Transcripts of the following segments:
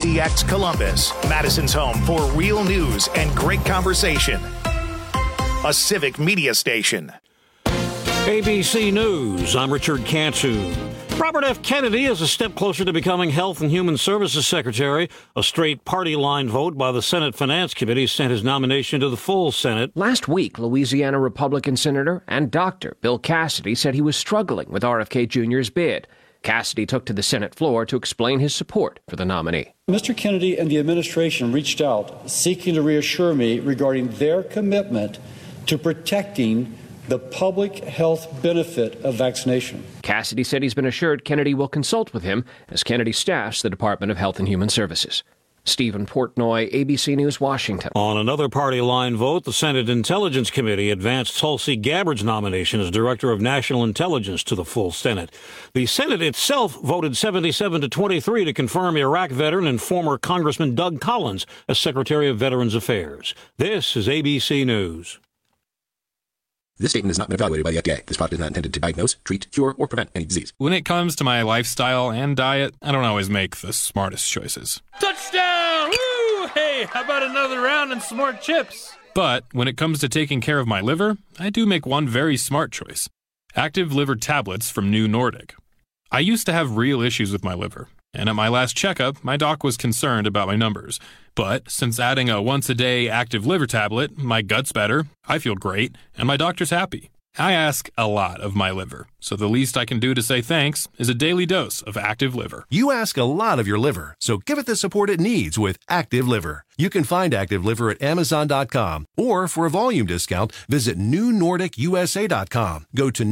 WMDX Columbus, Madison's home for real news and great conversation. A civic media station. ABC News, I'm Richard Cantu. Robert F. Kennedy is a step closer to becoming Health and Human Services Secretary. A straight party line vote by the Senate Finance Committee sent his nomination to the full Senate. Last week, Louisiana Republican Senator and doctor Bill Cassidy said he was struggling with RFK Jr.'s bid. Cassidy took to the Senate floor to explain his support for the nominee. Mr. Kennedy and the administration reached out, seeking to reassure me regarding their commitment to protecting the public health benefit of vaccination. Cassidy said he's been assured Kennedy will consult with him as Kennedy staffs the Department of Health and Human Services. Stephen Portnoy, ABC News, Washington. On another party line vote, the Senate Intelligence Committee advanced Tulsi Gabbard's nomination as Director of National Intelligence to the full Senate. The Senate itself voted 77-23 to confirm Iraq veteran and former Congressman Doug Collins as Secretary of Veterans Affairs. This is ABC News. This statement has not been evaluated by the FDA. This product is not intended to diagnose, treat, cure, or prevent any disease. When it comes to my lifestyle and diet, I don't always make the smartest choices. Touchdown! Woo! Hey, how about another round and some more chips? But when it comes to taking care of my liver, I do make one very smart choice. Active liver tablets from New Nordic. I used to have real issues with my liver, and at my last checkup, my doc was concerned about my numbers. But since adding a once-a-day active liver tablet, my gut's better, I feel great, and my doctor's happy. I ask a lot of my liver, so the least I can do to say thanks is a daily dose of Active Liver. You ask a lot of your liver, so give it the support it needs with Active Liver. You can find Active Liver at Amazon.com, or for a volume discount, visit NewNordicUSA.com. Go to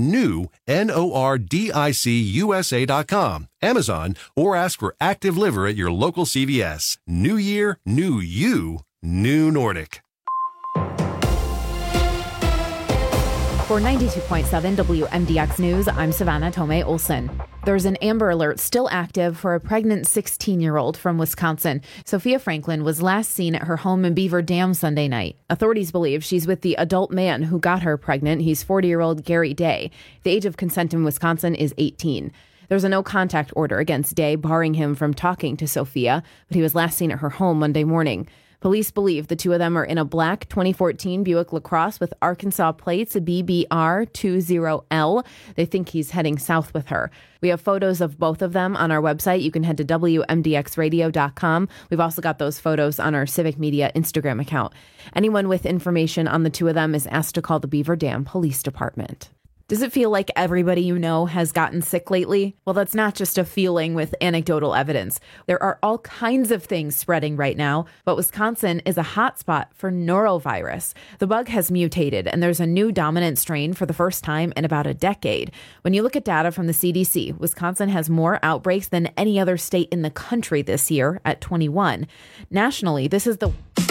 NewNordicUSA.com, Amazon, or ask for Active Liver at your local CVS. New year, new you, New Nordic. For 92.7 WMDX News, I'm Savannah Tomei Olson. There's an Amber Alert still active for a pregnant 16-year-old from Wisconsin. Sophia Franklin was last seen at her home in Beaver Dam Sunday night. Authorities believe she's with the adult man who got her pregnant. He's 40-year-old Gary Day. The age of consent in Wisconsin is 18. There's a no-contact order against Day, barring him from talking to Sophia, but he was last seen at her home Monday morning. Police believe the two of them are in a black 2014 Buick LaCrosse with Arkansas plates, BBR20L. They think he's heading south with her. We have photos of both of them on our website. You can head to WMDXradio.com. We've also got those photos on our Civic Media Instagram account. Anyone with information on the two of them is asked to call the Beaver Dam Police Department. Does it feel like everybody you know has gotten sick lately? Well, that's not just a feeling with anecdotal evidence. There are all kinds of things spreading right now, but Wisconsin is a hotspot for norovirus. The bug has mutated, and there's a new dominant strain for the first time in about a decade. When you look at data from the CDC, Wisconsin has more outbreaks than any other state in the country this year at 21. Nationally, this is the...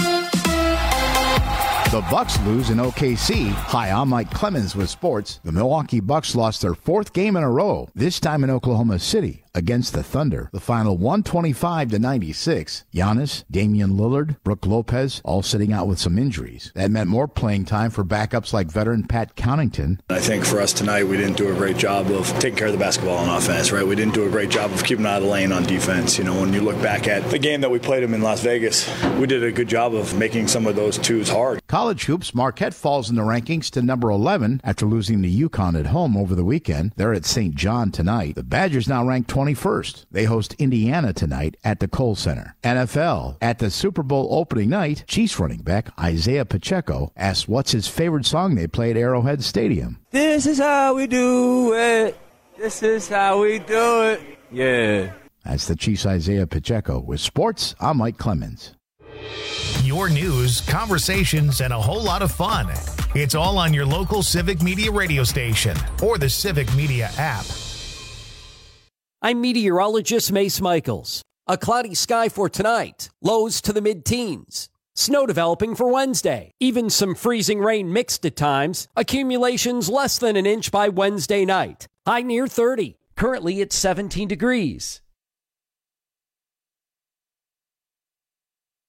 The Bucks lose in OKC. Hi, I'm Mike Clemens with sports. The Milwaukee Bucks lost their fourth game in a row, this time in Oklahoma City against the Thunder. The final 125-96. Giannis, Damian Lillard, Brook Lopez, all sitting out with some injuries. That meant more playing time for backups like veteran Pat Connaughton. I think for us tonight, we didn't do a great job of taking care of the basketball on offense, right? We didn't do a great job of keeping out of the lane on defense. You know, when you look back at the game that we played them in Las Vegas, we did a good job of making some of those twos hard. College hoops, Marquette falls in the rankings to number 11 after losing to UConn at home over the weekend. They're at St. John tonight. The Badgers now ranked 21st. They host Indiana tonight at the Kohl Center. NFL. At the Super Bowl opening night, Chiefs running back Isaiah Pacheco asked what's his favorite song they play at Arrowhead Stadium. This is how we do it. This is how we do it. Yeah. That's the Chiefs' Isaiah Pacheco. With sports, I'm Mike Clemens. Your news, conversations, and a whole lot of fun. It's all on your local Civic Media radio station or the Civic Media app. I'm meteorologist Mace Michaels. A cloudy sky for tonight. Lows to the mid-teens. Snow developing for Wednesday. Even some freezing rain mixed at times. Accumulations less than an inch by Wednesday night. High near 30. Currently it's 17 degrees.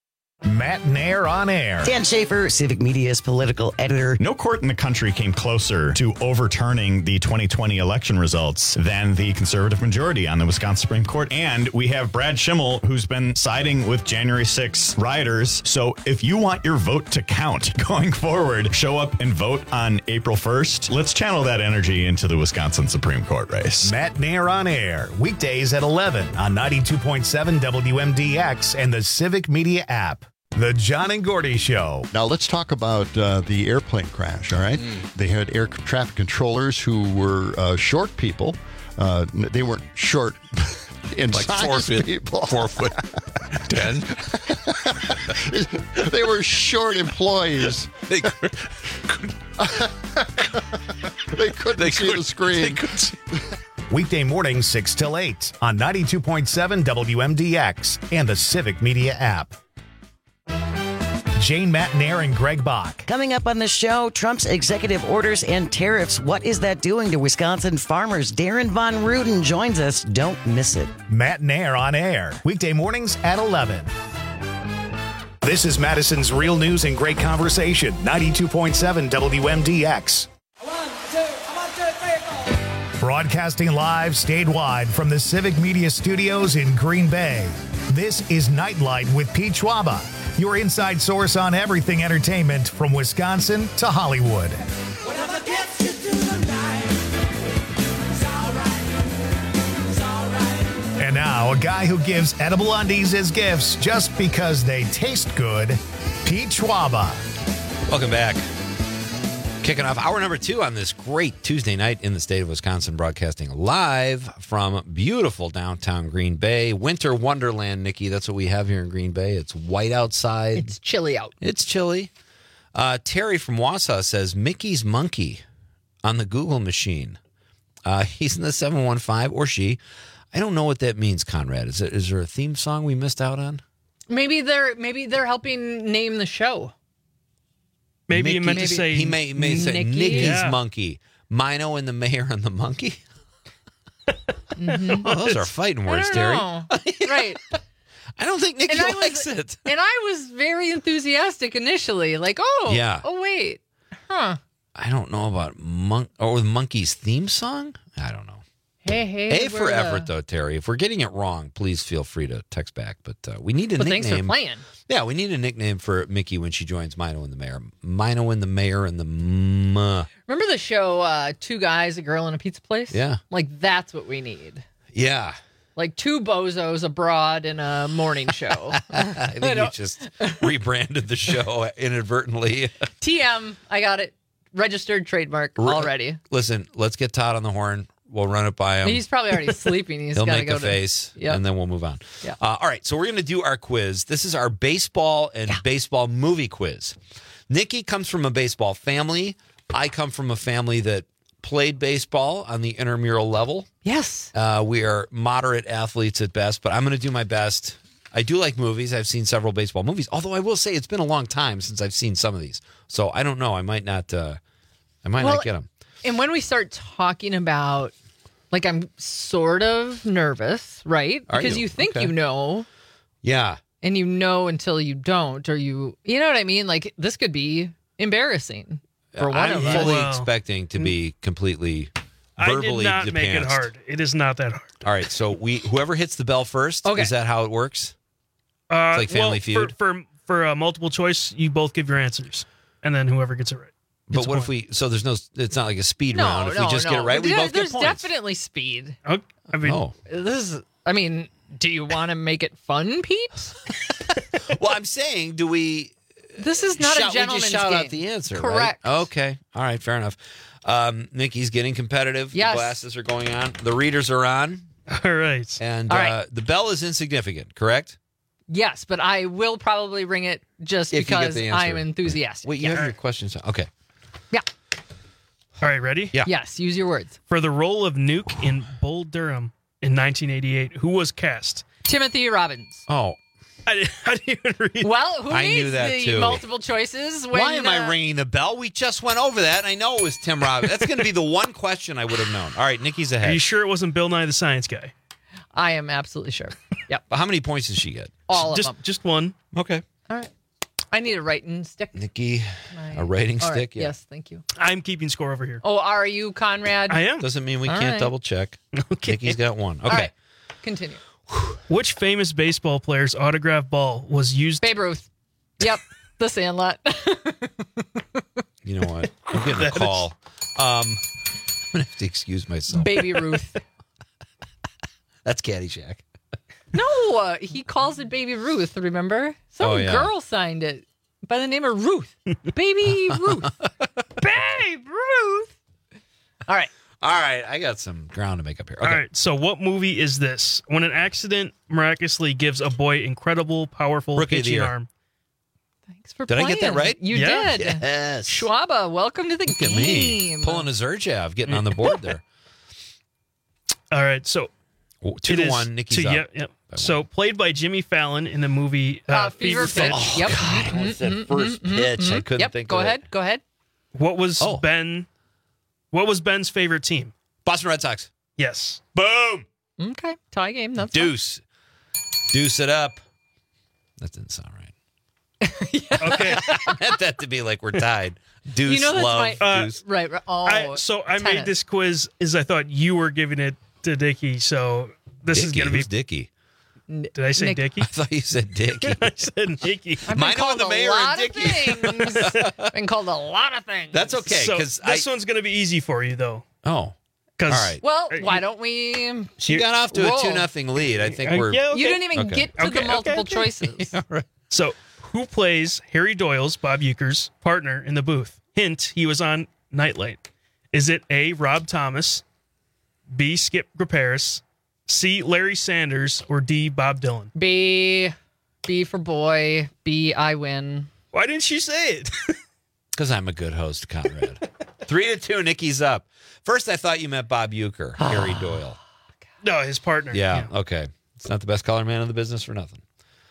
Matt Nair on air. Dan Schaefer, Civic Media's political editor. No court in the country came closer to overturning the 2020 election results than the conservative majority on the Wisconsin Supreme Court. And we have Brad Schimmel, who's been siding with January 6 rioters. So if you want your vote to count going forward, show up and vote on April 1st. Let's channel that energy into the Wisconsin Supreme Court race. Matt Nair on air, weekdays at 11 on 92.7 WMDX and the Civic Media app. The John and Gordy Show. Now let's talk about the airplane crash, all right? They had air traffic controllers who were short people. They weren't short in like size people. 4 foot 10. They were short employees. They couldn't see the screen. They couldn't see. Weekday mornings 6 till 8 on 92.7 WMDX and the Civic Media app. Jane, Matt Nair, and Greg Bach. Coming up on the show, Trump's executive orders and tariffs. What is that doing to Wisconsin farmers? Darren Von Ruden joins us. Don't miss it. Matt Nair on air. Weekday mornings at 11. This is Madison's Real News and Great Conversation. 92.7 WMDX. Broadcasting live statewide from the Civic Media Studios in Green Bay. This is Nightlight with Pete Schwaba, your inside source on everything entertainment from Wisconsin to Hollywood. And now, a guy who gives edible undies as gifts just because they taste good, Pete Schwaba. Welcome back. Kicking off hour number 2 on this great Tuesday night in the state of Wisconsin, broadcasting live from beautiful downtown Green Bay. Winter wonderland, Nikki. That's what we have here in Green Bay. It's white outside. It's chilly out. It's chilly. Terry from Wausau says, Mickey's Monkey on the Google machine. He's in the 715, or she. I don't know what that means, Conrad. Is there a theme song we missed out on? Maybe they're helping name the show. Maybe you meant to say he may say Nikki's Monkey. Mino and the Mayor and the Monkey. Oh, those are fighting words, Terry. Right. I don't think Nikki likes it. And I was very enthusiastic initially. Like, oh wait. Huh. I don't know about Monkey's theme song. I don't know. Hey. A for effort, though, Terry. If we're getting it wrong, please feel free to text back. But we need a nickname. Thanks for playing. Yeah, we need a nickname for Mickey when she joins Mino and the Mayor. Mino and the Mayor and the Remember the show Two Guys, a Girl in a Pizza Place? Yeah. Like, that's what we need. Yeah. Like two bozos abroad in a morning show. I think you just rebranded the show inadvertently. TM, I got it. Registered trademark already. Listen, let's get Todd on the horn. We'll run it by him. He's probably already sleeping. He'll make a face, and then we'll move on. Yeah. All right, so we're going to do our quiz. This is our baseball and baseball movie quiz. Nikki comes from a baseball family. I come from a family that played baseball on the intramural level. Yes. We are moderate athletes at best, but I'm going to do my best. I do like movies. I've seen several baseball movies, although I will say it's been a long time since I've seen some of these. So I don't know. I might not get them. And when we start talking about, like, I'm sort of nervous, right? Because you think you know. Yeah. And you know until you don't, or you know what I mean? Like, this could be embarrassing for one of us. I'm fully expecting to be completely verbally I did not make it hard. It is not that hard. All right, so whoever hits the bell first, is that how it works? It's like Family Feud? For multiple choice, you both give your answers, and then whoever gets it right. But what if it's not like a speed round. If we just get it right, we both get points. There's definitely speed. Okay. Do you want to make it fun, Pete? Well, I'm saying, this is not a gentleman's we just shout game. out the answer, Correct. Right? Okay. All right, fair enough. Nikki's getting competitive. Yes. The glasses are going on. The readers are on. All right. And the bell is insignificant, correct? Yes, but I will probably ring it just because I'm enthusiastic. Wait, you have your questions? Okay. Yeah. All right, ready? Yeah. Yes, use your words. For the role of Nuke in Bull Durham in 1988, who was cast? Timothy Robbins. Oh. I didn't even read. Well, who I needs knew that the too. multiple choices? Why am I ringing the bell? We just went over that, and I know it was Tim Robbins. That's going to be the one question I would have known. All right, Nikki's ahead. Are you sure it wasn't Bill Nye the Science Guy? I am absolutely sure. Yep. How many points did she get? All of them. Just one. Okay. All right. I need a writing stick. Nikki, a writing All right. stick? Yeah. Yes, thank you. I'm keeping score over here. Oh, are you, Conrad? I am. Doesn't mean we All can't right. double check. Okay. Nikki's got one. Okay. All right. Continue. Which famous baseball player's autograph ball was used? Babe Ruth. Yep. The Sandlot. You know what? I'm getting a call. I'm going to have to excuse myself. Baby Ruth. That's Caddyshack. No, he calls it Baby Ruth, remember? Some girl signed it by the name of Ruth. Baby Ruth. Babe Ruth. All right. All right. I got some ground to make up here. Okay. All right. So, what movie is this? When an accident miraculously gives a boy incredible, powerful Rookie of the pitching year. arm. Thanks for Did playing. I get that right? You Yeah. did. Yes. Schwaba, welcome to the Look at game. me. Pulling a Zerjav, getting on the board there. All right. So, 2-1. Nikki's up. Yep. So, played by Jimmy Fallon in the movie Fever Pitch. Oh, Yep. God, I almost said first pitch. I couldn't Yep. think Go of ahead. it. Go ahead. What was Ben's favorite team? Boston Red Sox. Yes. Boom. Okay. Tie game. That's fine. Deuce. Deuce it up. That didn't sound right. Okay. I meant that to be like we're tied. Deuce, You know that's love, my- deuce. Right. Oh, I made this quiz as I thought you were giving it to Dickie. So, this is Dickie, going to be. who's Dickie? Did I say Nick. Dickie? I thought you said Dickie. I said Dickie. I've been Mine called the a mayor lot and of things. Been called a lot of things. That's okay. So, Because this one's going to be easy for you, though. Oh. All right. Well, why don't we? She got off to roll? a 2-0 lead. I think we're. Yeah, okay. You didn't even Okay. get to the multiple choices. Yeah, right. So, who plays Harry Doyle's, Bob Euchre's, partner in the booth? Hint, he was on Nightlight. Is it A, Rob Thomas, B, Skip Graparis, C, Larry Sanders, or D, Bob Dylan? B for boy. B, I win. Why didn't you say it? Because I'm a good host, Conrad. 3-2, Nikki's up. First, I thought you meant Bob Uecker, Harry Doyle. No, his partner. Yeah, okay. It's not the best color man in the business for nothing.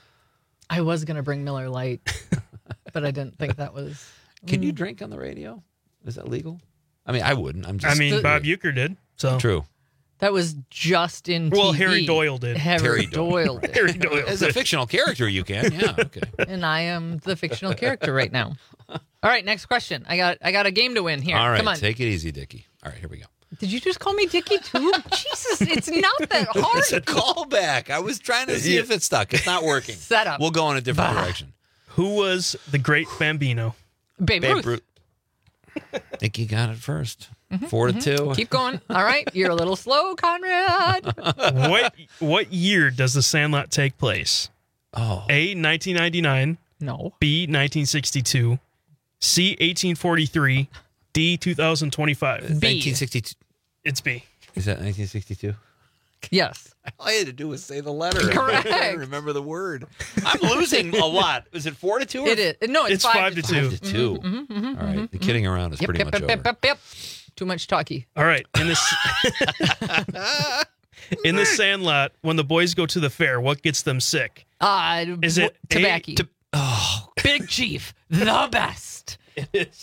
I was going to bring Miller Lite, but I didn't think that was. Can you drink on the radio? Is that legal? I mean, I wouldn't. I'm just. Bob Uecker did. So True. That was just in Well, TV. Harry Doyle did. Harry Doyle did. Harry Doyle As a did. fictional character, you can. Yeah, okay. And I am the fictional character right now. All right, next question. I got a game to win here. All right, Come on. take it easy, Dickie. All right, here we go. Did you just call me Dickie too? Jesus, it's not that hard. It's a callback. I was trying to see if it stuck. It's not working. Set up. We'll go in a different direction. Who was the great Bambino? Babe Ruth. Nikki got it first. 4-2. Keep going. All right, you're a little slow, Conrad. What year does The Sandlot take place? Oh. A, 1999. No. B, 1962. C, 1843. D, 2025. B. 1962. It's B. Is that 1962? Yes. All I had to do was say the letter. Correct. I don't remember the word. I'm losing a lot. Is it 4-2? Or It is. No, it's 5 to 2. 5-2. All right. The kidding around is pretty much over. Yep. Too much talky. All right. In The Sandlot, when the boys go to the fair, what gets them sick? Is it tobacco? Oh, Big Chief, the best. It is.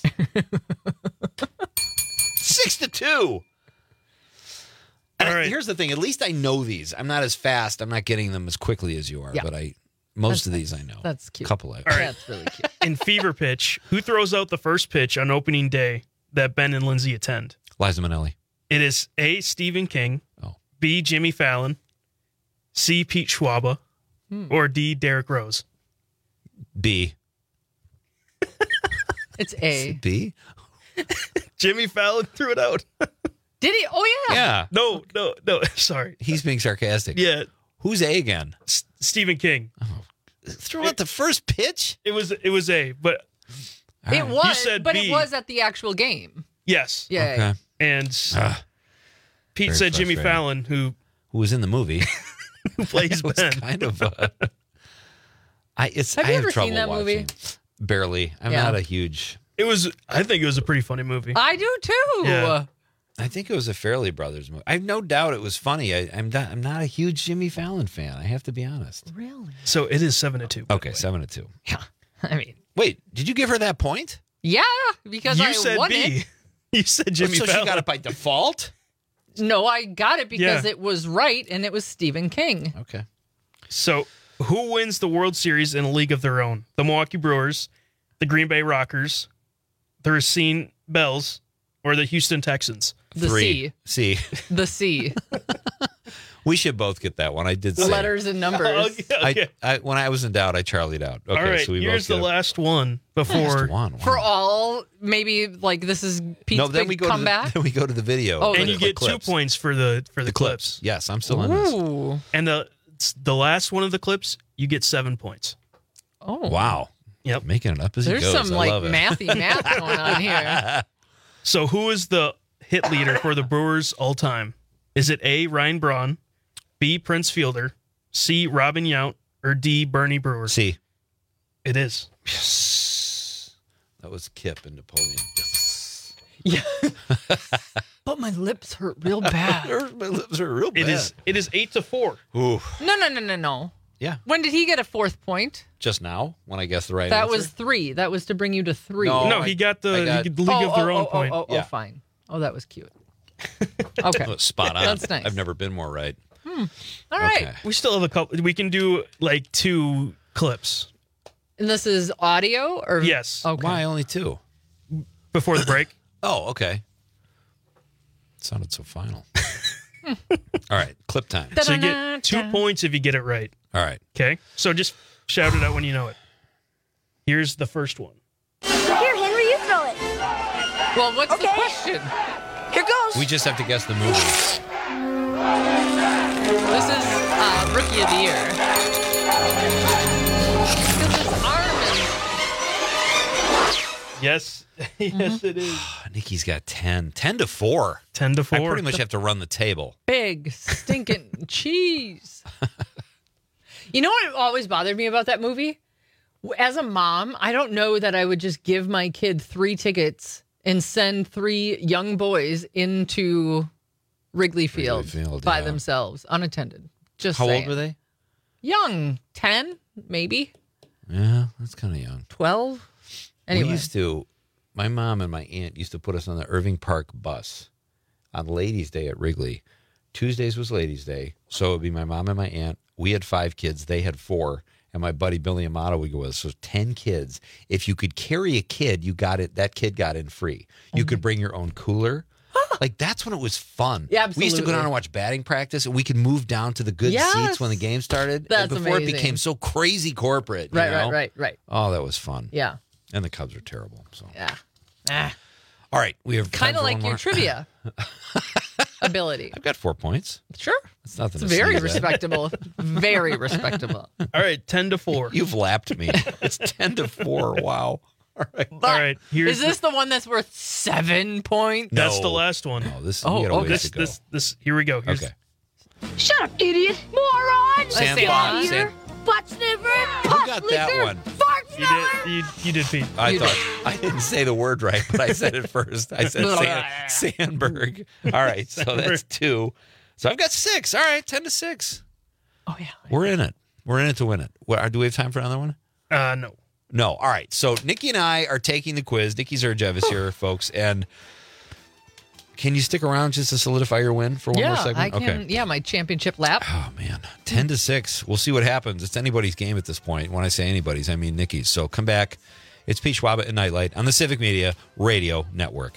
6-2. And All right. here's the thing. At least I know these. I'm not as fast. I'm not getting them as quickly as you are. Yeah. But most of these I know. That's cute. Couple of. All right. That's really cute. In Fever Pitch, who throws out the first pitch on opening day that Ben and Lindsay attend? Liza Minnelli. It is A, Stephen King. Oh. B, Jimmy Fallon. C, Pete Schwaba. Or D, Derek Rose. B. It's A. B. Jimmy Fallon threw it out. Did he? Oh, yeah. Yeah. No. Sorry. He's being sarcastic. Yeah. Who's A again? Stephen King. Throw out the first pitch? It was A, but It was, You said but B. it was at the actual game. yes. Yeah. Okay. And Pete Very said Jimmy frustrating. Fallon, who was in the movie. plays It was Ben. kind of. I Have you have ever trouble seen that movie? watching. Barely. I'm Yeah. not a huge. I think it was a pretty funny movie. I do too. Yeah. I think it was a Farrelly Brothers movie. I have no doubt it was funny. I'm not a huge Jimmy Fallon fan. I have to be honest. Really? So it is 7-2. by Okay, the way. 7-2. Yeah. I mean, Wait, did you give her that point? yeah, because You I said won B. it. You said Jimmy so Fallon. she got it by default? No, I got it because Yeah. it was right and it was Stephen King. Okay. So Who wins the World Series in a league of their own? The Milwaukee Brewers, the Green Bay Rockers, the Racine Bells, or the Houston Texans? The C. The C. We should both get that one. I did say letters and numbers. Okay. I when I was in doubt, I charlied out. Okay, all right, so we here's both the last one before. Last one. Wow. For all, maybe like this is Pete's then we big go comeback. then we go to the video. Oh, and you get 2 points for the clips. Yes, I'm still in this. Ooh. And the last one of the clips, you get 7 points. Oh. Wow. Yep. Making it up as There's he goes. some I like love it. mathy math going on here. So who is the hit leader for the Brewers all time? Is it A, Ryan Braun, B, Prince Fielder, C, Robin Yount, or D, Bernie Brewer? C. It is. Yes. That was Kip and Napoleon. Yes. Yeah. But my lips hurt real bad. My lips are real bad. It is 8-4. Ooh. No. Yeah. When did he get a 4th point? Just now, when I guessed the right That answer. was 3. That was to bring you to 3. No, he got the league of their own point. Oh, fine. Oh, that was cute. Okay. That was spot on. That's nice. I've never been more right. All right. Okay. We still have a couple. We can do like 2 clips. And this is audio or Yes. Okay. Why only 2? Before the break. Oh, okay. It sounded so final. All right, clip time. So you get 2 points if you get it right. All right. Okay. So just shout it out when you know it. Here's the first one. Here, Henry, you throw it. Well, what's the question? Here goes. We just have to guess the movie. This is Rookie of the Year. Because his arm is... Yes. Yes, it is. Nikki's got 10. 10-4. 10-4. I pretty much have to run the table. Big, stinking cheese. You know what always bothered me about that movie? As a mom, I don't know that I would just give my kid 3 tickets and send 3 young boys into Wrigley Field, by themselves, unattended. Just How saying. old were they? Young. 10, maybe. Yeah, that's kind of young. 12. Anyway. My mom and my aunt used to put us on the Irving Park bus on Ladies' Day at Wrigley. Tuesdays was Ladies' Day, so it would be my mom and my aunt. We had 5 kids. They had 4. And my buddy Billy Amato would go with us. So 10 kids. If you could carry a kid, you got it. That kid got in free. You could bring your own cooler. Like, that's when it was fun. Yeah, absolutely. We used to go down and watch batting practice, and we could move down to the good seats when the game started. That's before amazing. it became so crazy corporate. you know? Right. Oh, that was fun. Yeah. And the Cubs are terrible. So. Yeah. All right, we have Kind time of for like one your more. trivia ability. I've got 4 points. Sure. It's nothing. It's to very sneeze at. respectable. Very respectable. All right, 10-4. You've lapped me. It's 10-4. Wow. All right. All right. Is this the one that's worth 7 points? That's the last one. No, this. Oh, we got a okay. ways to go. This. Here we go. Here's, Okay. Shut up, idiot. Moron. Sandlot. Here. Butt sniffer. Who Puss got that licker, one? Fart smeller. You did, Pete. I thought I didn't say the word right, but I said it first. I said Sandberg. All right, so that's 2. So I've got 6. All right, 10-6. Oh yeah, we're in it. We're in it to win it. Do we have time for another one? No. No. All right. So Nikki and I are taking the quiz. Nikki Zerjev is here, folks. And can you stick around just to solidify your win for one more segment? I can. Okay. Yeah, my championship lap. Oh, man. 10-6. We'll see what happens. It's anybody's game at this point. When I say anybody's, I mean Nikki's. So come back. It's Pete Schwab and Nightlight on the Civic Media Radio Network.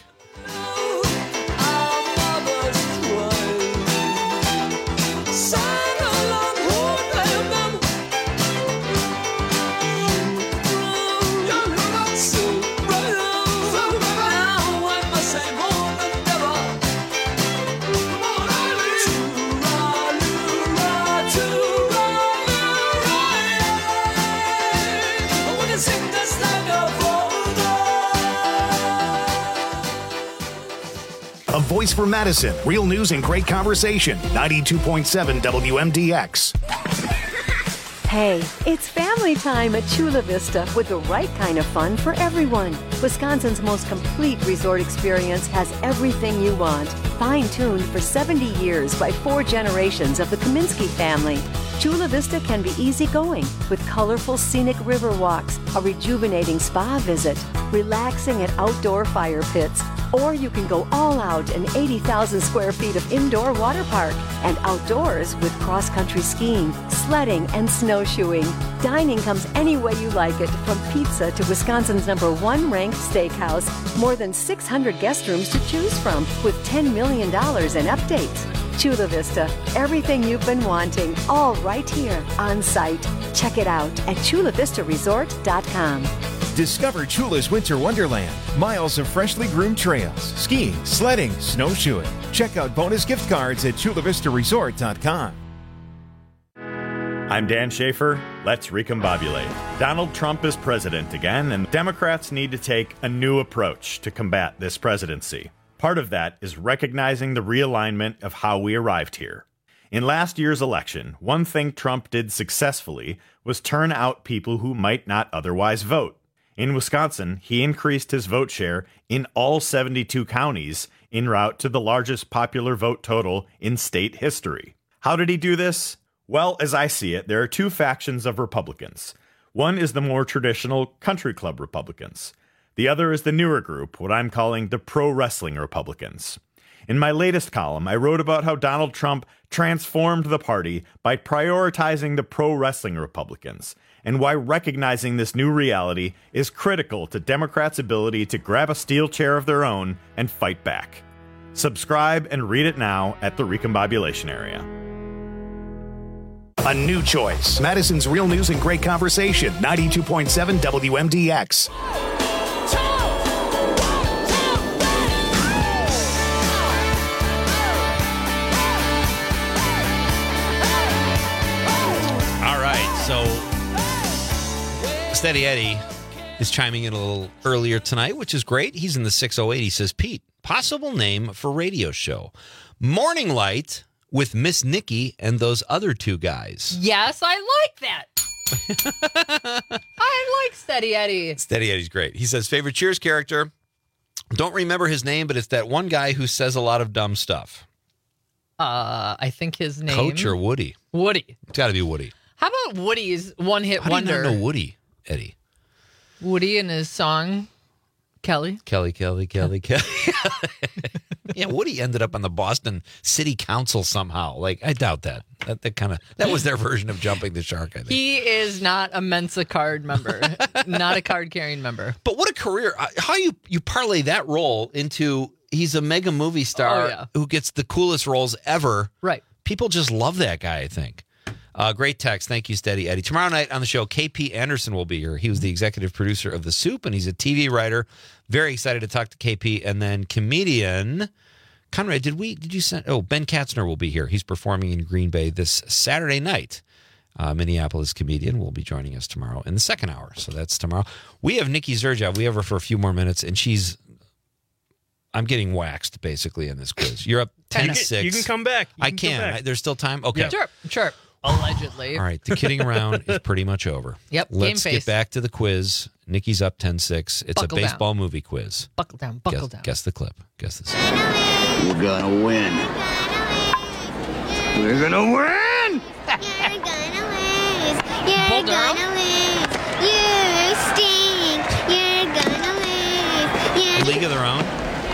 A voice for Madison. Real news and great conversation. 92.7 WMDX. Hey, it's family time at Chula Vista with the right kind of fun for everyone. Wisconsin's most complete resort experience has everything you want. Fine-tuned for 70 years by 4 generations of the Kaminsky family. Chula Vista can be easygoing with colorful scenic river walks, a rejuvenating spa visit, relaxing at outdoor fire pits, Or you can go all out in 80,000 square feet of indoor water park and outdoors with cross-country skiing, sledding, and snowshoeing. Dining comes any way you like it, from pizza to Wisconsin's #1 ranked steakhouse. More than 600 guest rooms to choose from with $10 million in updates. Chula Vista, everything you've been wanting, all right here on site. Check it out at chulavistaresort.com. Discover Chula's Winter Wonderland. Miles of freshly groomed trails, skiing, sledding, snowshoeing. Check out bonus gift cards at chulavistaresort.com. I'm Dan Schaefer. Let's recombobulate. Donald Trump is president again, and Democrats need to take a new approach to combat this presidency. Part of that is recognizing the realignment of how we arrived here. In last year's election, one thing Trump did successfully was turn out people who might not otherwise vote. In Wisconsin, he increased his vote share in all 72 counties en route to the largest popular vote total in state history. How did he do this? Well, as I see it, there are two factions of Republicans. One is the more traditional country club Republicans. The other is the newer group, what I'm calling the pro-wrestling Republicans. In my latest column, I wrote about how Donald Trump transformed the party by prioritizing the pro-wrestling Republicans, and why recognizing this new reality is critical to Democrats' ability to grab a steel chair of their own and fight back. Subscribe and read it now at the Recombobulation Area. A new choice. Madison's Real News and Great Conversation, 92.7 WMDX. So, Steady Eddie is chiming in a little earlier tonight, which is great. He's in the 608. He says, Pete, possible name for radio show. Morning Light with Miss Nikki and those other two guys. Yes, I like that. I like Steady Eddie. Steady Eddie's great. He says, favorite Cheers character. Don't remember his name, but it's that one guy who says a lot of dumb stuff. I think his name. Coach or Woody? Woody. It's got to be Woody. How about Woody's one-hit wonder? How do you not know Woody, Eddie? Woody and his song, Kelly. Kelly. Yeah, Woody ended up on the Boston City Council somehow. Like, I doubt that. That was their version of jumping the shark, I think. He is not a Mensa card member, not a card-carrying member. But what a career. How you parlay that role into he's a mega movie star who gets the coolest roles ever. Right. People just love that guy, I think. Great text. Thank you, Steady Eddie. Tomorrow night on the show, KP Anderson will be here. He was the executive producer of The Soup, and he's a TV writer. Very excited to talk to KP. And then comedian Conrad, did you send? Oh, Ben Katzner will be here. He's performing in Green Bay this Saturday night. Minneapolis comedian will be joining us tomorrow in the second hour. So that's tomorrow. We have Nikki Zerja. We have her for a few more minutes, and I'm getting waxed basically in this quiz. You're up 10-6. You can come back. I can. There's still time. Okay. Yeah. Sure. Allegedly. All right. The kidding around is pretty much over. Yep. Let's get back to the quiz. Nikki's up 10-6. It's Buckle a baseball down. movie quiz. Buckle down. Guess the clip. Guess this. We're gonna win. We're gonna win. You're gonna lose. You're gonna lose. You stink. You're gonna lose. League of Their Own.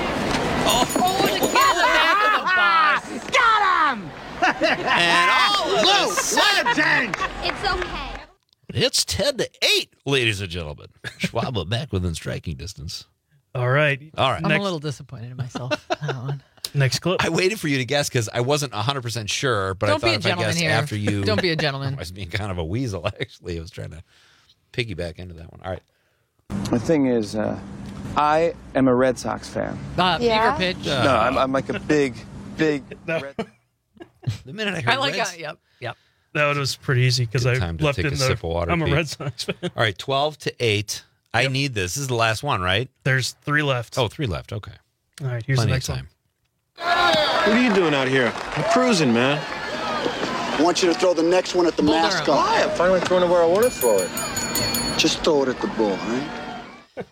Got him! And all of a sudden, It's okay. it's 10-8, ladies and gentlemen. Schwab back within striking distance. All right. I'm a little disappointed in myself. That one. Next clip. I waited for you to guess because I wasn't 100% sure, but Don't I be a thought if I gentleman guessed here. after you. Don't be a gentleman. I was being kind of a weasel, actually. I was trying to piggyback into that one. All right. The thing is, I am a Red Sox fan. Fever pitch. No, I'm like a big Red... The minute I heard I like Reds, it. Yep. That one was pretty easy because I time to left take in a the. sip of water, I'm a Pete. Red Sox fan. All right, 12-8. I need this. This is the last one, right? There's 3 left. Oh, 3 left. Okay. All right, here's Plenty the next of time. What are you doing out here? I'm cruising, man. I want you to throw the next one at the mascot. Why? I'm finally throwing it where I want to throw it. Just throw it at the bull, right?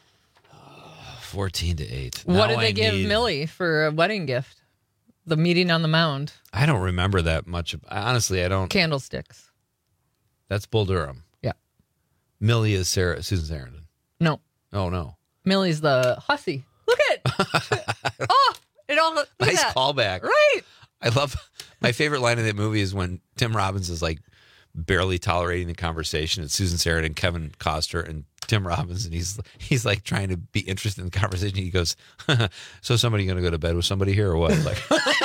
14-8. What Now did they I give need- Millie for a wedding gift? The meeting on the mound. I don't remember that much. Honestly, I don't. Candlesticks. That's Bull Durham. Yeah. Millie is Susan Sarandon. No. Oh, no. Millie's the hussy. Look at It all look at Nice that. callback. Right. I love my favorite line of that movie is when Tim Robbins is like barely tolerating the conversation. It's Susan Sarandon and Kevin Costner and Tim Robbins, and he's like trying to be interested in the conversation. He goes, "So somebody going to go to bed with somebody here or what?" Like,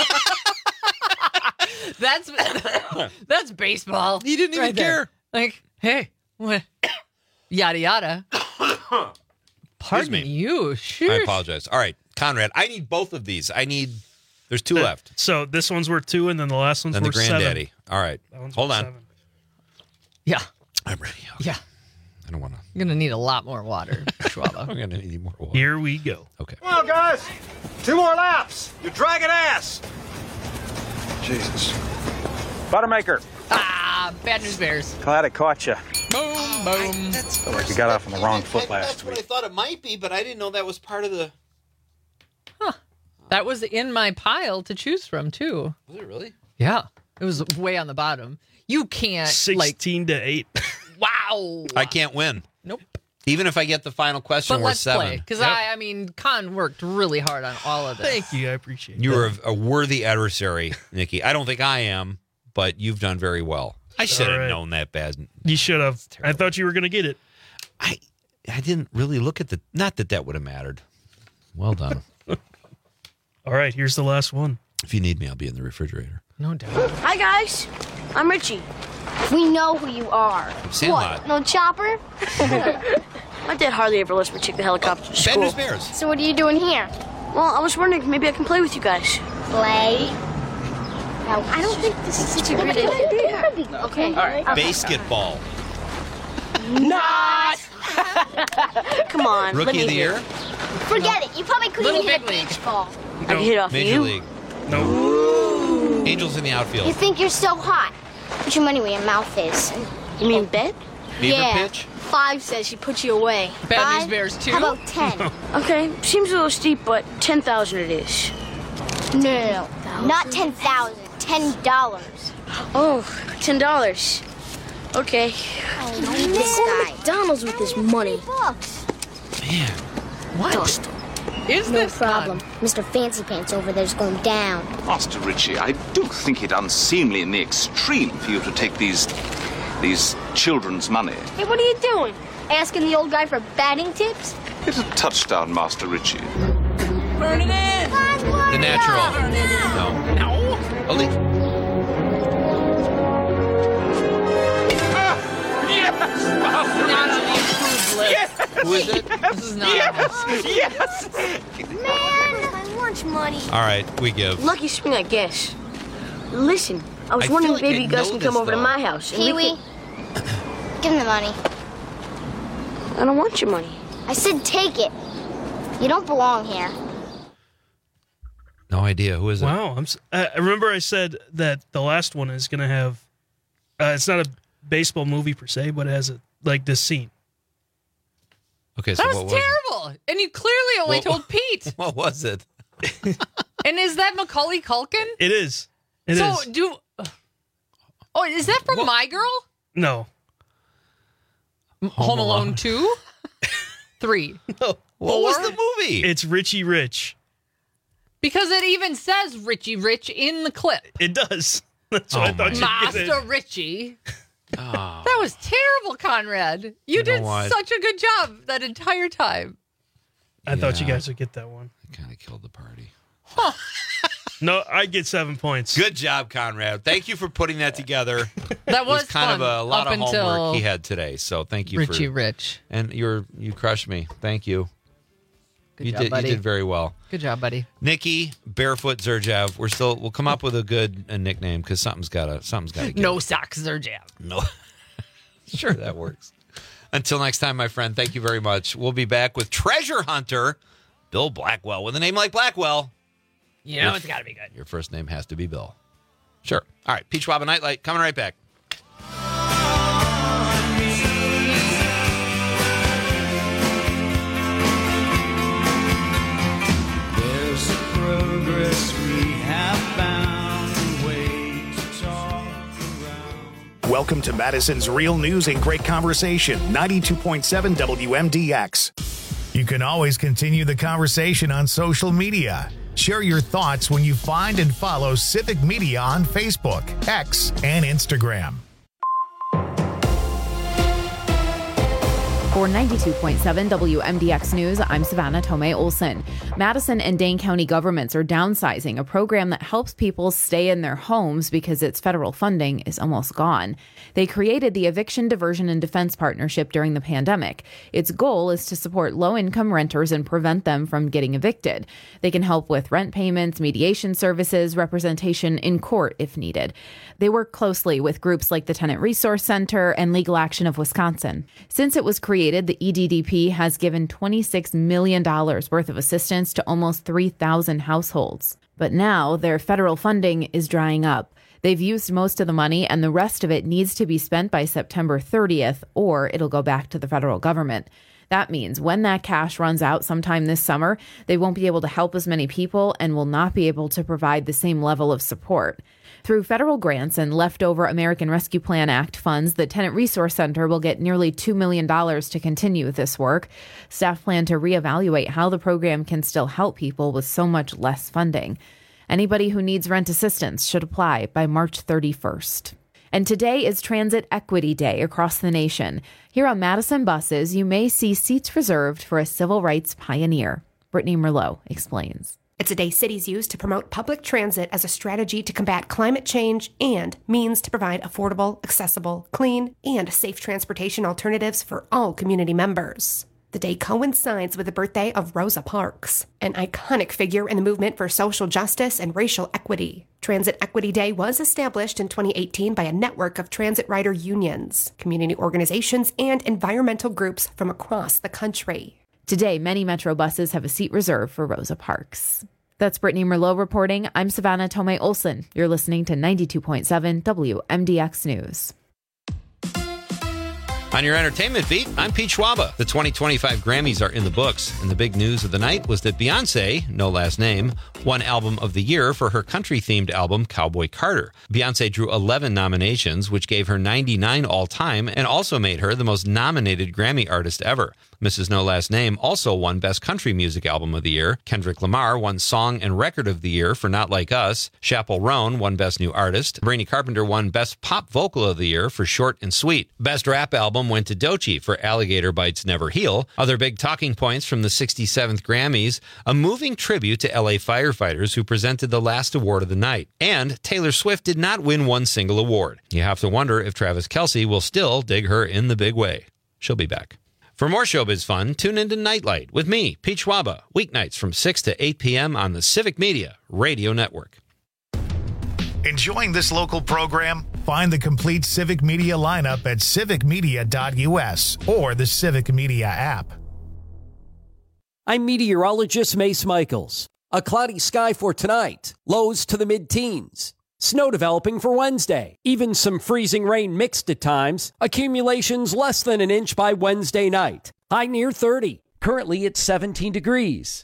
that's baseball. He didn't even care. Like, hey, what? Yada yada. Pardon me. you. Sure. I apologize. All right, Conrad, I need both of these. There's two left. So this one's worth 2, and then the last one's And the worth granddaddy. 7. All right, That one's hold worth on. 7. Yeah. I'm ready. Yeah. I don't want to. You're gonna need a lot more water, Schwaba. I'm gonna need more water. Here we go. Okay. Come on, guys. 2 more laps. You're dragging ass. Jesus. Buttermaker. Bad News Bears. Glad I caught you. Boom, boom. Felt like you got off on the wrong foot last week. I thought it might be, but I didn't know that was part of the. That was in my pile to choose from too. Was it really? Yeah, it was way on the bottom. You can't 16 to 8. Wow. I can't win. Nope. Even if I get the final question, But worth let's 7. play because I mean, Con worked really hard on all of this. Thank you. I appreciate it. You are a worthy adversary, Nikki. I don't think I am, but you've done very well. I should have All right. known that bad. You should have. I thought you were going to get it. I didn't really look at the. Not that would have mattered. Well done. All right, here's the last one. If you need me, I'll be in the refrigerator. No doubt. Hi, guys. I'm Richie. We know who you are. Sandlot. What? No chopper? My dad hardly ever lets me take the helicopter to Bad school. News Bears. So what are you doing here? Well, I was wondering if maybe I can play with you guys. Play? Now, I don't think this is such a good idea. Okay. All right. Basketball. Not! Come on, let Rookie me of the hear. year. Forget it. You probably couldn't Little even hit a big league. beach ball. I can hit off Major you. League. No. Angels in the You outfield. think you're so hot. Put your money where your mouth is. You mean bet? Beaver yeah. pitch. 5 says she puts you away. Bad News 5? Bears 2. How about 10? Okay, seems a little steep, but 10,000 it is. No. Not 10,000. $10. Oh, $10. Okay. This guy. McDonald's with this money. $3. Man. What? Is No this problem. Mr. Fancy Pants over there's going down. Master Ritchie, I do think it unseemly in the extreme for you to take these children's money. Hey, what are you doing? Asking the old guy for batting tips? It's a touchdown, Master Ritchie. Burn it in! The natural. No. Only. Not on the improved list. Who is it? This is not. Yes! Man, my lunch money. All right, we give. Lucky swing, I guess. Listen, I was I feel wondering like if maybe I you guys know can come this, over to though. my house. And Pee-wee, give him the money. I don't want your money. I said take it. You don't belong here. No idea. Who is it? Wow. I remember I said that the last one is going to have. It's not a baseball movie per se, but it has this scene. Okay, so That what was was terrible. And you clearly only told Pete. it? What was it? And is that Macaulay Culkin? It is. It so is. Oh, is that from My Girl? No. Home Alone 2? 3. No. What was the movie? It's Richie Rich. Because it even says Richie Rich in the clip. It does. That's what I thought you'd get it. Master Richie. Oh. That was terrible, Conrad. You did what? such a good job that entire time. I thought you Yeah. guys would get that one. It kind of killed the party. No, I get 7 points. Good job, Conrad. Thank you for putting that together. That It was was kind fun of a lot up of until homework he had today. So thank you Richie for Rich. And you crushed me. Thank you. Good you job, did buddy. you did very well. Good job, buddy. Nikki, Barefoot Zerjav. We'll come up with a good nickname because something's gotta give. No socks or jab. No. Sure, that works. Until next time, my friend, thank you very much. We'll be back with treasure hunter Bill Blackwell. With a name like Blackwell, You know it's got to be good. your first name has to be Bill. Sure. All right, Peach Wabba Nightlight coming right back. There's a progress we have found a way to talk around. Welcome to Madison's Real News and Great Conversation, 92.7 WMDX. You can always continue the conversation on social media. Share your thoughts when you find and follow Civic Media on Facebook, X, and Instagram. For 92.7 WMDX News, I'm Savannah Tomei Olson. Madison and Dane County governments are downsizing a program that helps people stay in their homes because its federal funding is almost gone. They created the Eviction Diversion and Defense Partnership during the pandemic. Its goal is to support low-income renters and prevent them from getting evicted. They can help with rent payments, mediation services, representation in court if needed. They work closely with groups like the Tenant Resource Center and Legal Action of Wisconsin. Since it was created, the EDDP has given $26 million worth of assistance to almost 3,000 households. But now their federal funding is drying up. They've used most of the money, and the rest of it needs to be spent by September 30th, or it'll go back to the federal government. That means when that cash runs out sometime this summer, they won't be able to help as many people and will not be able to provide the same level of support. Through federal grants and leftover American Rescue Plan Act funds, the Tenant Resource Center will get nearly $2 million to continue this work. Staff plan to reevaluate how the program can still help people with so much less funding. Anybody who needs rent assistance should apply by March 31st. And today is Transit Equity Day across the nation. Here on Madison buses, you may see seats reserved for a civil rights pioneer. Brittany Merlot explains. It's a day cities use to promote public transit as a strategy to combat climate change and means to provide affordable, accessible, clean, and safe transportation alternatives for all community members. The day coincides with the birthday of Rosa Parks, an iconic figure in the movement for social justice and racial equity. Transit Equity Day was established in 2018 by a network of transit rider unions, community organizations, and environmental groups from across the country. Today, many Metro buses have a seat reserved for Rosa Parks. That's Brittany Merlot reporting. I'm Savannah Tomei Olson. You're listening to 92.7 WMDX News. On your entertainment beat, I'm Pete Schwaba. The 2025 Grammys are in the books, and the big news of the night was that Beyoncé, no last name, won Album of the Year for her country-themed album Cowboy Carter. Beyoncé drew 11 nominations, which gave her 99 all-time, and also made her the most nominated Grammy artist ever. Mrs. No Last Name also won Best Country Music Album of the Year. Kendrick Lamar won Song and Record of the Year for Not Like Us. Chappell Roan won Best New Artist. Sabrina Carpenter won Best Pop Vocal of the Year for Short and Sweet. Best Rap Album went to Doechii for Alligator Bites Never Heal. Other big talking points from the 67th Grammys, a moving tribute to LA firefighters who presented the last award of the night. And Taylor Swift did not win one single award. You have to wonder if Travis Kelce will still dig her in the big way. She'll be back. For more showbiz fun, tune into Nightlight with me, Pete Schwaba, weeknights from 6 to 8 p.m. on the Civic Media Radio Network. Enjoying this local program? Find the complete Civic Media lineup at civicmedia.us or the Civic Media app. I'm meteorologist Mace Michaels. A cloudy sky for tonight, lows to the mid-teens. Snow developing for Wednesday. Even some freezing rain mixed at times. Accumulations less than an inch by Wednesday night. High near 30. Currently it's 17 degrees.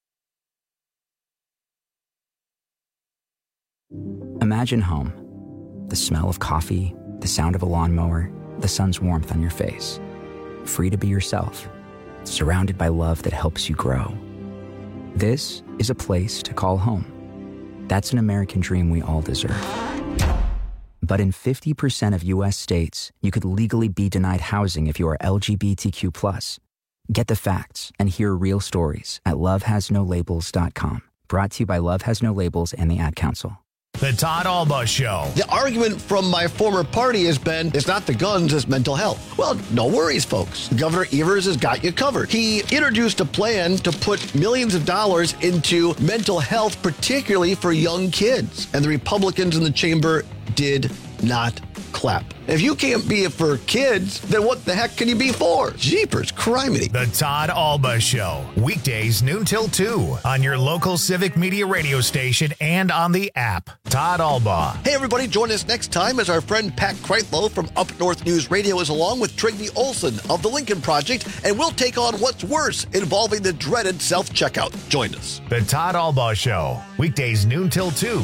Imagine home. The smell of coffee, the sound of a lawnmower, the sun's warmth on your face. Free to be yourself. Surrounded by love that helps you grow. This is a place to call home. That's an American dream we all deserve. But in 50% of U.S. states, you could legally be denied housing if you are LGBTQ+. Get the facts and hear real stories at lovehasnolabels.com. Brought to you by Love Has No Labels and the Ad Council. The Todd Alba Show. The argument from my former party has been, it's not the guns, it's mental health. Well, no worries, folks. Governor Evers has got you covered. He introduced a plan to put millions of dollars into mental health, particularly for young kids. And the Republicans in the chamber did not clap. If you can't be it for kids, then what the heck can you be for? Jeepers, criminy. The Todd Alba Show. Weekdays noon till 2 on your local Civic Media radio station and on the app. Todd Alba. Hey, everybody, join us next time as our friend Pat Kreitlow from Up North News Radio is along with Trygve Olsen of the Lincoln Project, and we'll take on what's worse involving the dreaded self-checkout. Join us. The Todd Alba Show. Weekdays noon till 2.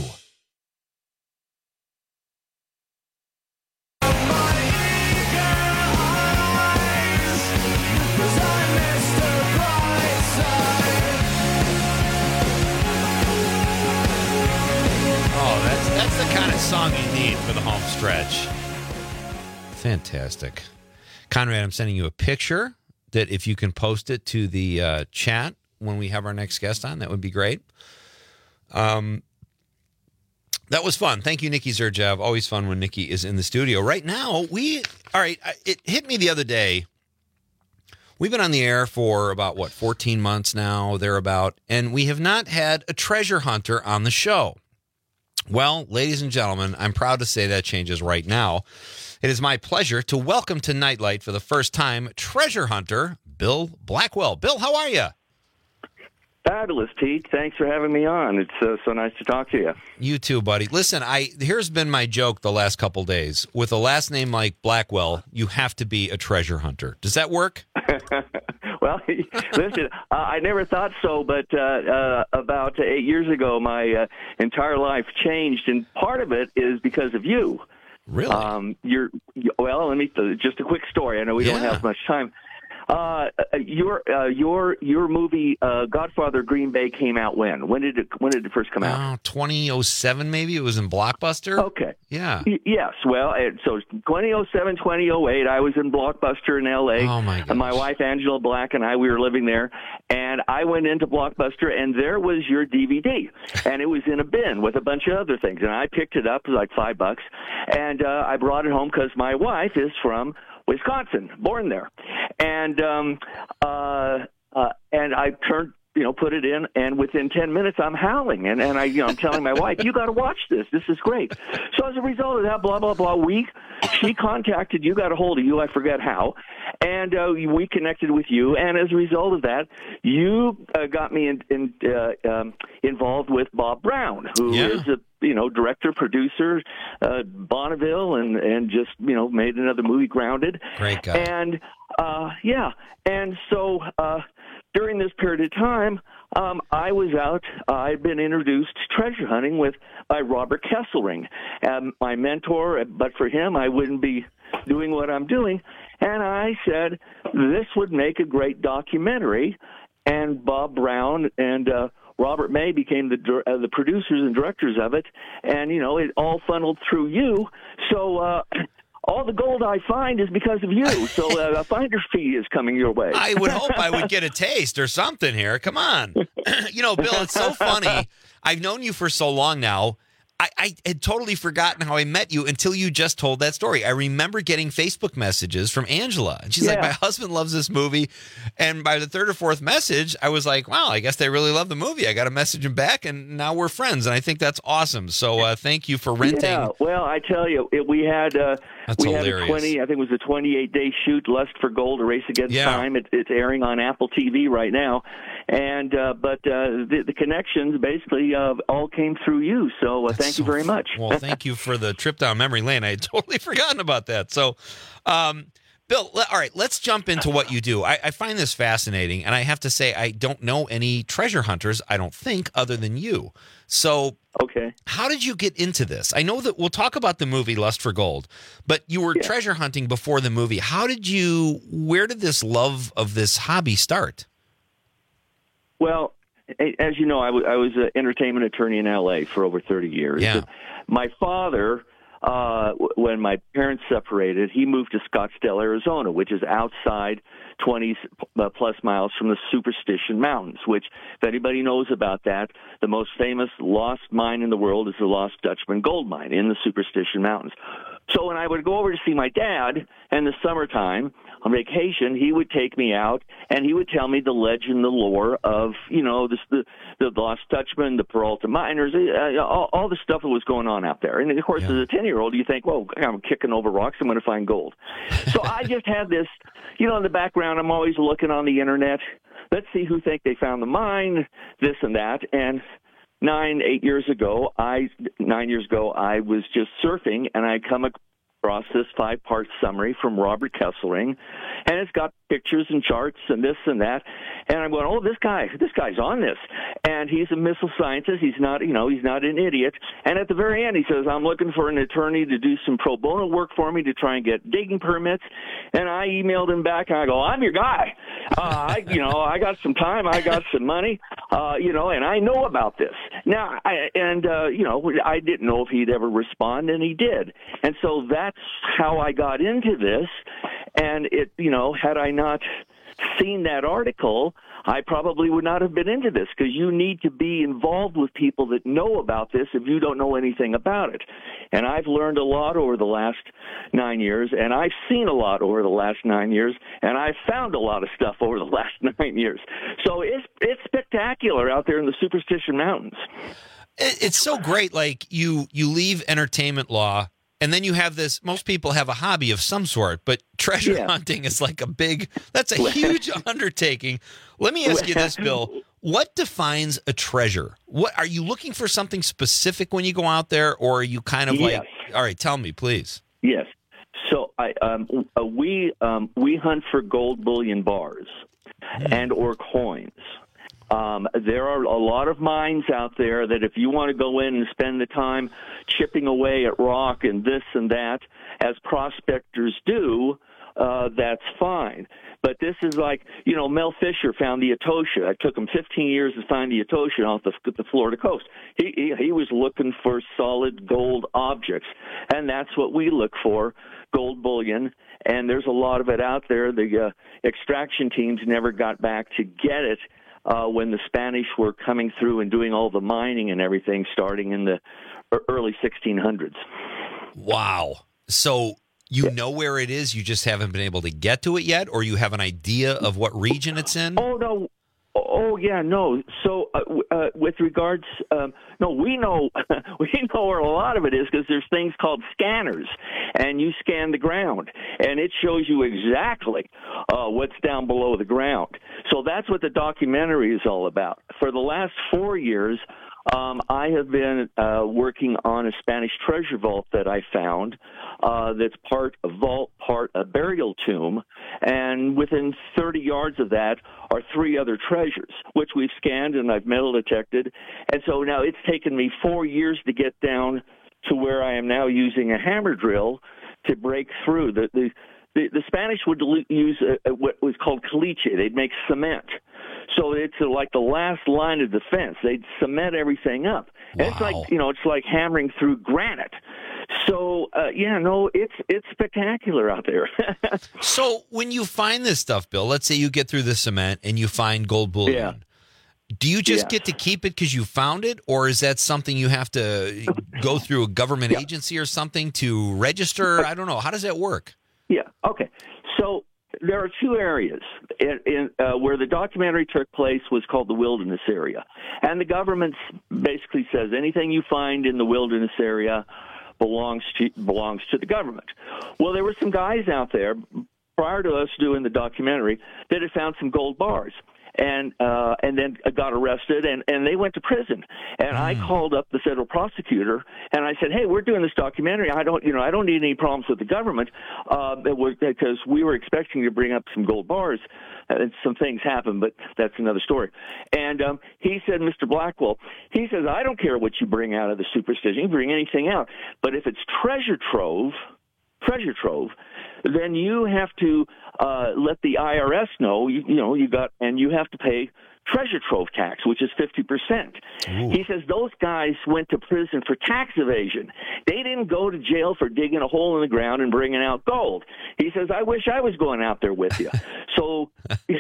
song you need for the home stretch. Fantastic. Conrad, I'm sending you a picture that if you can post it to the chat when we have our next guest on, that would be great. That was fun. Thank you, Nikki Zerjev. Always fun when Nikki is in the studio. Right now, it hit me the other day. We've been on the air for about, 14 months now, thereabout, and we have not had a treasure hunter on the show. Well, ladies and gentlemen, I'm proud to say that changes right now. It is my pleasure to welcome to Nightlight for the first time treasure hunter Bill Blackwell. Bill, how are you? Fabulous, Pete. Thanks for having me on. It's so nice to talk to you. You too, buddy. Listen, here's been my joke the last couple days. With a last name like Blackwell, you have to be a treasure hunter. Does that work? Well, listen, I never thought so, but about 8 years ago, my entire life changed, and part of it is because of you. Really? Let me just a quick story. I know we don't have much time. Your movie Godfather Green Bay came out when? When did it first come out? 2007 maybe. It was in Blockbuster. Okay. Yeah. Yes. Well, so 2007, 2008, I was in Blockbuster in L.A. Oh my gosh. My wife Angela Black and we were living there, and I went into Blockbuster, and there was your DVD, and it was in a bin with a bunch of other things, and I picked it up. It was like $5, and I brought it home because my wife is from Wisconsin, born there, and I put it in, and within 10 minutes I'm howling, and I'm telling my wife, you got to watch this. This is great. So as a result of that, blah blah blah, she contacted you, got a hold of you, I forget how, and we connected with you, and as a result of that, you got me involved with Bob Brown, who is a director, producer, Bonneville, and just, made another movie, Grounded. Great guy. And, and so during this period of time, I was out. I'd been introduced to treasure hunting by Robert Kesselring, my mentor, but for him, I wouldn't be doing what I'm doing. And I said, this would make a great documentary, and Bob Brown and Robert May became the producers and directors of it, and, it all funneled through you. So all the gold I find is because of you. So a finder's fee is coming your way. I would hope I would get a taste or something here. Come on. Bill, it's so funny. I've known you for so long now. I had totally forgotten how I met you until you just told that story. I remember getting Facebook messages from Angela. And she's like, my husband loves this movie. And by the third or fourth message, I was like, wow, I guess they really love the movie. I got to message him back, and now we're friends. And I think that's awesome. So thank you for renting. Yeah, well, I tell you, we had a 28-day shoot, Lust for Gold, A Race Against Time. It's airing on Apple TV right now. And but the connections basically all came through you. So thank you very much. Well, thank you for the trip down memory lane. I had totally forgotten about that. So, Bill, all right, let's jump into what you do. I find this fascinating, and I have to say I don't know any treasure hunters, I don't think, other than you. So, okay, how did you get into this? I know that we'll talk about the movie Lust for Gold, but you were treasure hunting before the movie. Where did this love of this hobby start? Well, as you know, I was an entertainment attorney in L.A. for over 30 years. Yeah. My father, when my parents separated, he moved to Scottsdale, Arizona, which is outside 20-plus miles from the Superstition Mountains, which, if anybody knows about that, the most famous lost mine in the world is the Lost Dutchman gold mine in the Superstition Mountains. So when I would go over to see my dad in the summertime on vacation, he would take me out, and he would tell me the legend, the lore of, the Lost Dutchman, the Peralta miners, all the stuff that was going on out there. And, of course, as a 10-year-old, you think, well, I'm kicking over rocks, I'm going to find gold. So I just had this, in the background, I'm always looking on the Internet. Let's see who think they found the mine, this and that. And 9 years ago, I was just surfing, and I come across this 5-part summary from Robert Kesselring, and it's got pictures and charts and this and that. And I'm going, oh, this guy's on this. And he's a missile scientist. He's not an idiot. And at the very end, he says, I'm looking for an attorney to do some pro bono work for me to try and get digging permits. And I emailed him back, and I go, I'm your guy. I got some time. I got some money. And I know about this now. I didn't know if he'd ever respond, and he did. And so that's how I got into this. And had I not seen that article, I probably would not have been into this, because you need to be involved with people that know about this if you don't know anything about it. And I've learned a lot over the last 9 years, and I've seen a lot over the last 9 years, and I've found a lot of stuff over the last 9 years. So it's spectacular out there in the Superstition Mountains. It's so great. Like you leave entertainment law, and then you have this. Most people have a hobby of some sort, but treasure hunting is like that's a huge undertaking. Let me ask you this, Bill. What defines a treasure? What are you looking for, something specific when you go out there, or are you kind of like, all right, tell me, please? Yes. So we hunt for gold bullion bars and or coins. There are a lot of mines out there that if you want to go in and spend the time chipping away at rock and this and that, as prospectors do, that's fine. But this is like, Mel Fisher found the Etosha. It took him 15 years to find the Etosha off the Florida coast. He was looking for solid gold objects, and that's what we look for, gold bullion. And there's a lot of it out there. The extraction teams never got back to get it when the Spanish were coming through and doing all the mining and everything starting in the early 1600s. Wow. So you know where it is, you just haven't been able to get to it yet, or you have an idea of what region it's in? Oh, no. Oh, yeah, no. So with regards, we know where a lot of it is, because there's things called scanners, and you scan the ground, and it shows you exactly what's down below the ground. So that's what the documentary is all about. For the last 4 years, I have been working on a Spanish treasure vault that I found that's part a vault, part a burial tomb, and within 30 yards of that are 3 other treasures, which we've scanned and I've metal detected. And so now it's taken me 4 years to get down to where I am now using a hammer drill to break through. The Spanish would use what was called caliche. They'd make cement. So it's like the last line of defense. They'd cement everything up. And it's like, it's like hammering through granite. So, it's spectacular out there. So when you find this stuff, Bill, let's say you get through the cement and you find gold bullion. Do you just get to keep it because you found it, or is that something you have to go through a government agency or something to register? I don't know. How does that work? Yeah, okay. So there are 2 areas where the documentary took place was called the wilderness area. And the government basically says anything you find in the wilderness area belongs to the government. Well, there were some guys out there prior to us doing the documentary that had found some gold bars. And then got arrested, and they went to prison. And I called up the federal prosecutor, and I said, "Hey, we're doing this documentary. I don't need any problems with the government, because we were expecting to bring up some gold bars, and some things happened, but that's another story." And he said, "Mr. Blackwell," he says, "I don't care what you bring out of the Superstition. You bring anything out, but if it's treasure trove, then you have to let the IRS know, you have to pay treasure trove tax, which is 50%. He says those guys went to prison for tax evasion. They didn't go to jail for digging a hole in the ground and bringing out gold. He says, I wish I was going out there with you. So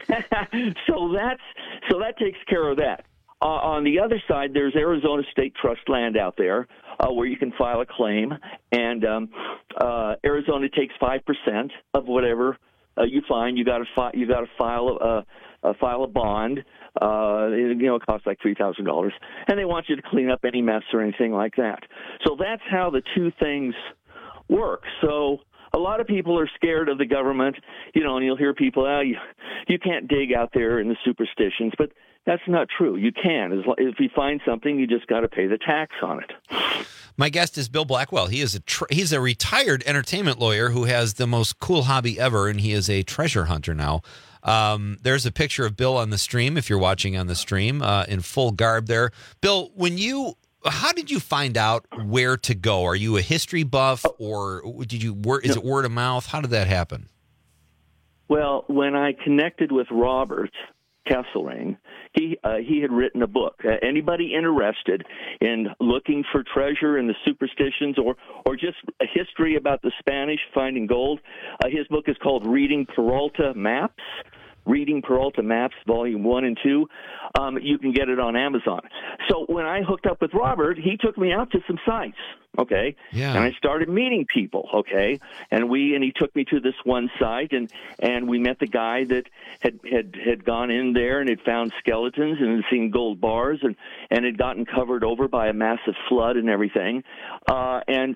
that takes care of that. On the other side, there's Arizona State Trust land out there where you can file a claim, and Arizona takes 5% of whatever you find. You got to file a bond. It costs like $3,000, and they want you to clean up any mess or anything like that. So that's how the 2 things work. So a lot of people are scared of the government, and you'll hear people, you can't dig out there in the superstitions, but that's not true. You can. If you find something, you just got to pay the tax on it. My guest is Bill Blackwell. He is he's a retired entertainment lawyer who has the most cool hobby ever, and he is a treasure hunter now. There's a picture of Bill on the stream, if you're watching on the stream, in full garb there. Bill, how did you find out where to go? Are you a history buff, or is it word of mouth? How did that happen? Well, when I connected with Robert Kesselring, he had written a book. Anybody interested in looking for treasure in the superstitions or just a history about the Spanish finding gold, his book is called Reading Peralta Maps, Volume 1 and 2. You can get it on Amazon. So when I hooked up with Robert, he took me out to some sites, okay? Yeah. And I started meeting people, okay? And he took me to this one site, and we met the guy that had gone in there and had found skeletons and had seen gold bars and had gotten covered over by a massive flood and everything. And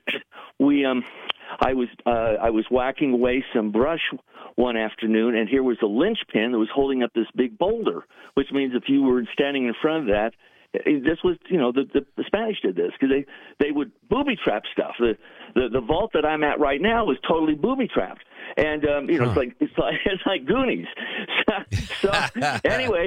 I was whacking away some brush one afternoon, and here was a linchpin that was holding up this big boulder, which means if you were standing in front of that, this was, the Spanish did this because they would booby trap stuff. The vault that I'm at right now is totally booby trapped, and it's like Goonies. So anyway,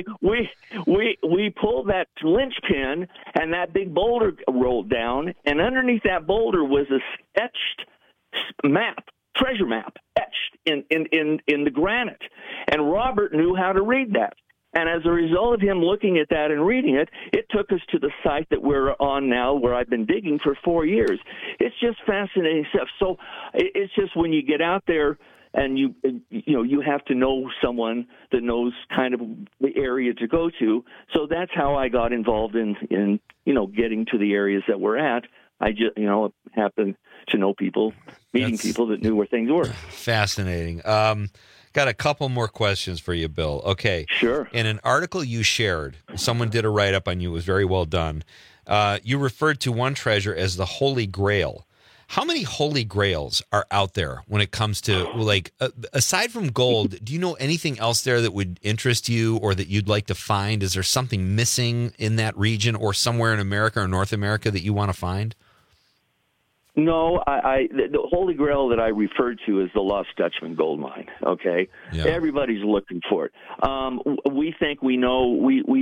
we pulled that linchpin, and that big boulder rolled down, and underneath that boulder was a sketched treasure map etched in the granite, and Robert knew how to read that. And as a result of him looking at that and reading it, it took us to the site that we're on now, where I've been digging for 4 years. It's just fascinating stuff. So it's just when you get out there and you have to know someone that knows kind of the area to go to. So that's how I got involved in getting to the areas that we're at. I just, happened to know people, meeting people that knew where things were. Fascinating. Got a couple more questions for you, Bill. Okay. Sure. In an article you shared, someone did a write-up on you. It was very well done. You referred to one treasure as the Holy Grail. How many Holy Grails are out there when it comes to, aside from gold, do you know anything else there that would interest you or that you'd like to find? Is there something missing in that region or somewhere in America or North America that you want to find? No, the Holy Grail that I referred to is the Lost Dutchman gold mine. Okay, yeah. Everybody's looking for it. We think we know.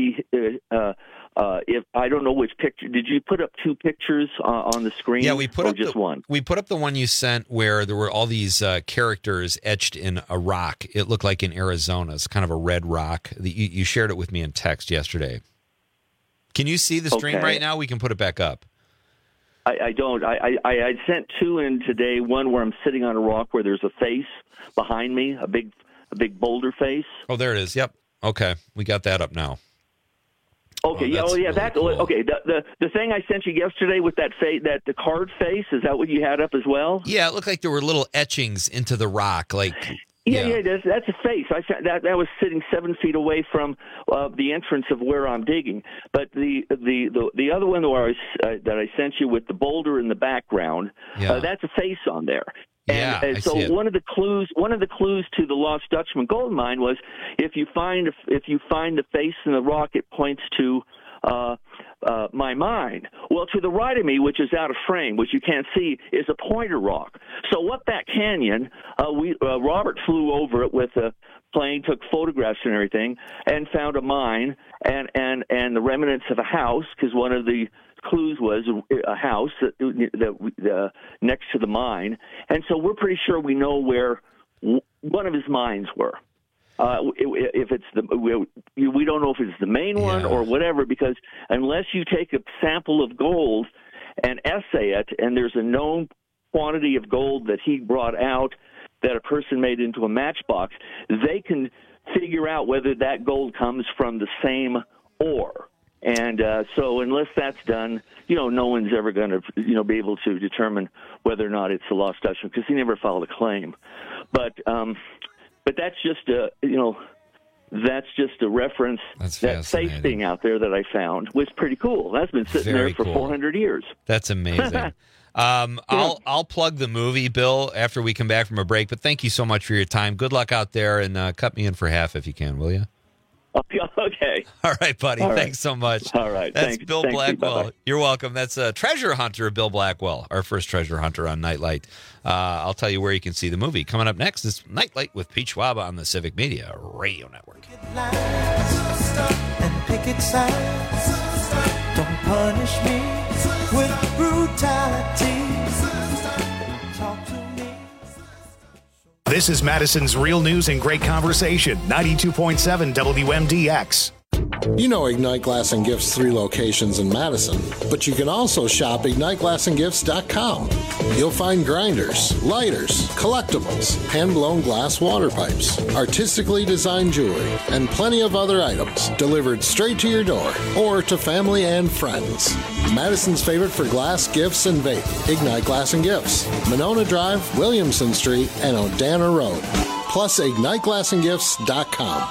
If I don't know which picture, did you put up two pictures on the screen? Yeah, we put up just one. We put up the one you sent where there were all these characters etched in a rock. It looked like in Arizona. It's kind of a red rock. You shared it with me in text yesterday. Can you see the stream right now? We can put it back up. I don't. I sent two in today. One where I'm sitting on a rock where there's a face behind me, a big boulder face. Oh, there it is. Yep. Okay, we got that up now. Okay. Yeah. Really cool. Okay. The thing I sent you yesterday with that the card face, is that what you had up as well? Yeah, it looked like there were little etchings into the rock, like. Yeah, that's a face. I found that was sitting 7 feet away from the entrance of where I'm digging. But the other one that I sent you with the boulder in the background, that's a face on there. And so one of the clues to the Lost Dutchman gold mine was if you find the face in the rock, it points to my mine. Well, to the right of me, which is out of frame, which you can't see, is a pointer rock. So up that canyon, Robert flew over it with a plane, took photographs and everything, and found a mine and the remnants of a house, because one of the clues was a house that next to the mine. And so we're pretty sure we know where one of his mines were. If it's we don't know if it's the main one or whatever, because unless you take a sample of gold and assay it, and there's a known quantity of gold that he brought out that a person made into a matchbox, they can figure out whether that gold comes from the same ore. And so unless that's done, no one's ever going to, be able to determine whether or not it's a Lost Dutchman, because he never filed a claim. But that's just a reference. That face being out there that I found was pretty cool. That's been sitting there for 400 years. That's amazing. I'll plug the movie, Bill, after we come back from a break. But thank you so much for your time. Good luck out there, and cut me in for half if you can, will you? Okay. All right, buddy. Thanks so much. All right. That's Bill Blackwell. You're welcome. That's Treasure Hunter, Bill Blackwell, our first treasure hunter on Nightlight. I'll tell you where you can see the movie. Coming up next is Nightlight with Pete Schwab on the Civic Media Radio Network. And picket signs. Don't punish me with brutality. Talk to me. This is Madison's Real News and Great Conversation, 92.7 WMDX. You know Ignite Glass and Gifts 3 locations in Madison, but you can also shop IgniteGlassandGifts.com. You'll find grinders, lighters, collectibles, hand-blown glass water pipes, artistically designed jewelry, and plenty of other items delivered straight to your door or to family and friends. Madison's favorite for glass, gifts, and vape. Ignite Glass and Gifts, Monona Drive, Williamson Street, and Odana Road. Plus, IgniteGlassandGifts.com.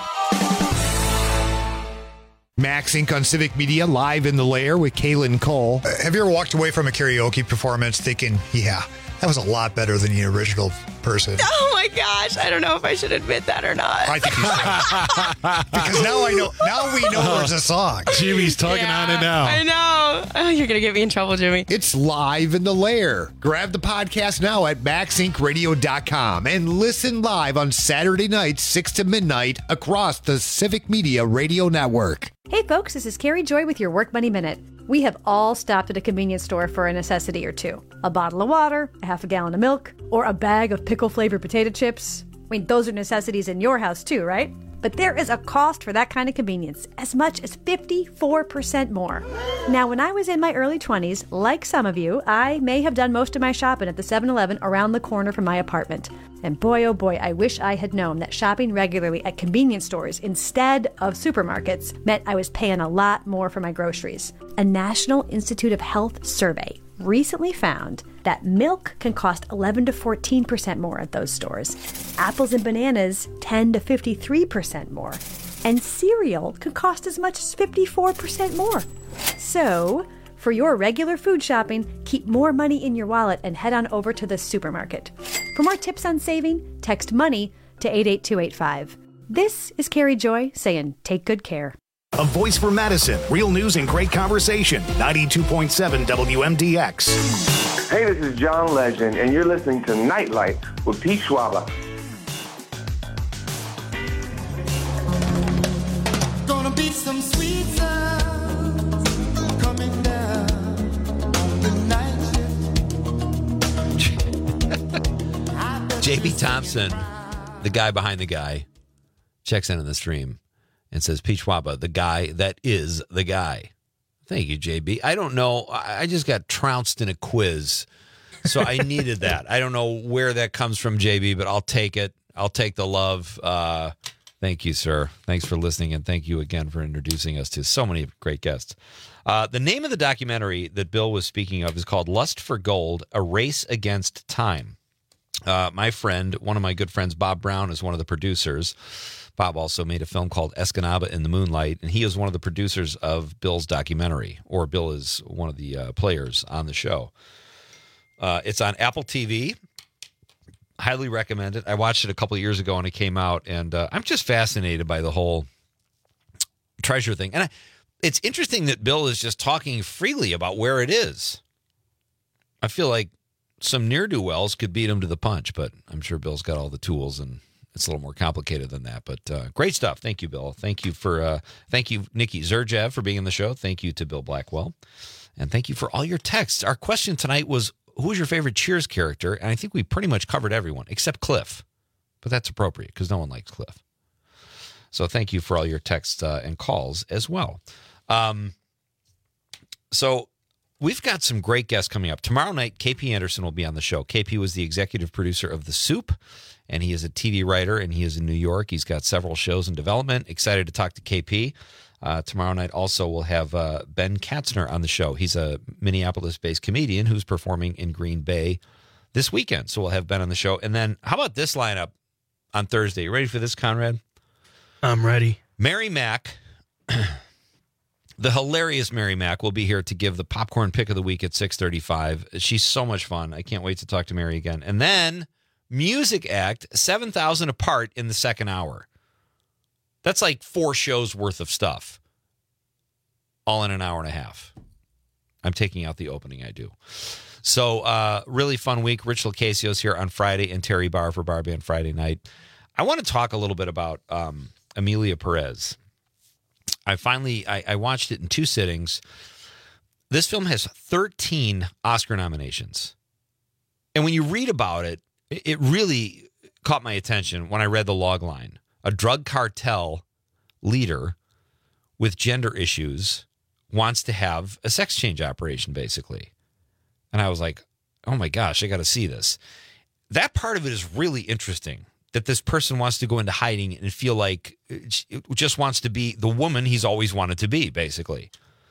Max Inc. on Civic Media, live in the lair with Kaylin Cole. Have you ever walked away from a karaoke performance thinking, yeah, that was a lot better than the original person? Oh my gosh, I don't know if I should admit that or not. I think you should. Because now we know there's a song. Jimmy's talking on it now. I know. Oh, you're going to get me in trouble, Jimmy. It's live in the lair. Grab the podcast now at MaxIncRadio.com and listen live on Saturday nights, 6 to midnight, across the Civic Media Radio Network. Hey folks, this is Carrie Joy with your Work Money Minute. We have all stopped at a convenience store for a necessity or two. A bottle of water, a half a gallon of milk, or a bag of pickle-flavored potato chips. I mean, those are necessities in your house too, right? But there is a cost for that kind of convenience, as much as 54% more. Now, when I was in my early 20s, like some of you, I may have done most of my shopping at the 7-Eleven around the corner from my apartment. And boy, oh boy, I wish I had known that shopping regularly at convenience stores instead of supermarkets meant I was paying a lot more for my groceries. A National Institute of Health survey recently found that milk can cost 11 to 14% more at those stores. Apples and bananas 10 to 53% more. And cereal can cost as much as 54% more. So, for your regular food shopping, keep more money in your wallet and head on over to the supermarket. For more tips on saving, text MONEY to 88285. This is Carrie Joy saying take good care. A voice for Madison. Real news and great conversation. 92.7 WMDX. Hey, this is John Legend, and you're listening to Nightlight with Pete Schwaba. Gonna be some sweet sounds coming down the night shift. JB Thompson, the guy behind the guy, checks in on the stream and says, Pete Schwaba, the guy that is the guy. Thank you, JB. I don't know. I just got trounced in a quiz, so I needed that. I don't know where that comes from, JB, but I'll take it. I'll take the love. Thank you, sir. Thanks for listening, and thank you again for introducing us to so many great guests. The name of the documentary that Bill was speaking of is called Lust for Gold, A Race Against Time. My friend, one of my good friends, Bob Brown, is one of the producers. Bob also made a film called Escanaba in the Moonlight, and he is one of the producers of Bill's documentary, or Bill is one of the players on the show. It's on Apple TV. Highly recommend it. I watched it a couple of years ago when it came out, and I'm just fascinated by the whole treasure thing. And it's interesting that Bill is just talking freely about where it is. I feel like some ne'er-do-wells could beat him to the punch, but I'm sure Bill's got all the tools, and it's a little more complicated than that. But great stuff. Thank you, Bill. Thank you, Nikki Zerjev, for being on the show. Thank you to Bill Blackwell. And thank you for all your texts. Our question tonight was, who's your favorite Cheers character? And I think we pretty much covered everyone, except Cliff. But that's appropriate, because no one likes Cliff. So thank you for all your texts and calls as well. So we've got some great guests coming up. Tomorrow night, KP Anderson will be on the show. KP was the executive producer of The Soup, and he is a TV writer, and he is in New York. He's got several shows in development. Excited to talk to KP. Tomorrow night also we'll have Ben Katzner on the show. He's a Minneapolis-based comedian who's performing in Green Bay this weekend. So we'll have Ben on the show. And then how about this lineup on Thursday? You ready for this, Conrad? I'm ready. Mary Mack, the hilarious Mary Mack, will be here to give the popcorn pick of the week at 6:35. She's so much fun. I can't wait to talk to Mary again. And then music act, 7,000 apart in the second hour. That's like 4 shows worth of stuff, all in an hour and a half. I'm taking out the opening, I do. So really fun week. Rich Lacasio's here on Friday and Terry Barr for Bar Band Friday night. I want to talk a little bit about Emilia Perez. I watched it in 2 sittings. This film has 13 Oscar nominations. And when you read about it, it really caught my attention when I read the log line. A drug cartel leader with gender issues wants to have a sex change operation, basically. And I was like, oh my gosh, I got to see this. That part of it is really interesting, that this person wants to go into hiding and feel like it just wants to be the woman he's always wanted to be, basically.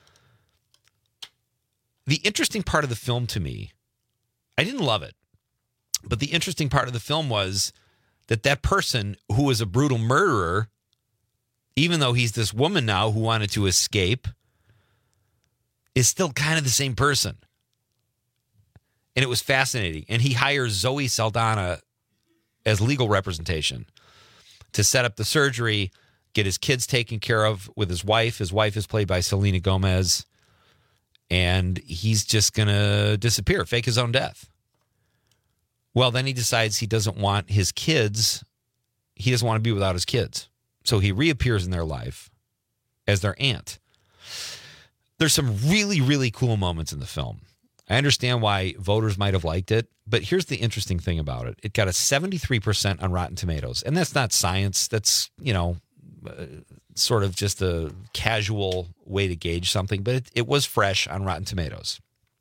The interesting part of the film to me, I didn't love it, but the interesting part of the film was that person who was a brutal murderer, even though he's this woman now who wanted to escape, is still kind of the same person. And it was fascinating. And he hires Zoe Saldana as legal representation to set up the surgery, get his kids taken care of with his wife. His wife is played by Selena Gomez. And he's just going to disappear, fake his own death. Well, then he decides he doesn't want his kids. He doesn't want to be without his kids. So he reappears in their life as their aunt. There's some really, really cool moments in the film. I understand why voters might have liked it, but here's the interesting thing about it. It got a 73% on Rotten Tomatoes, and that's not science. That's, sort of just a casual way to gauge something, but it was fresh on Rotten Tomatoes.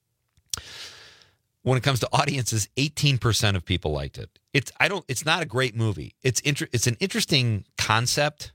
When it comes to audiences, 18% of people liked it. It's not a great movie. It's an interesting concept,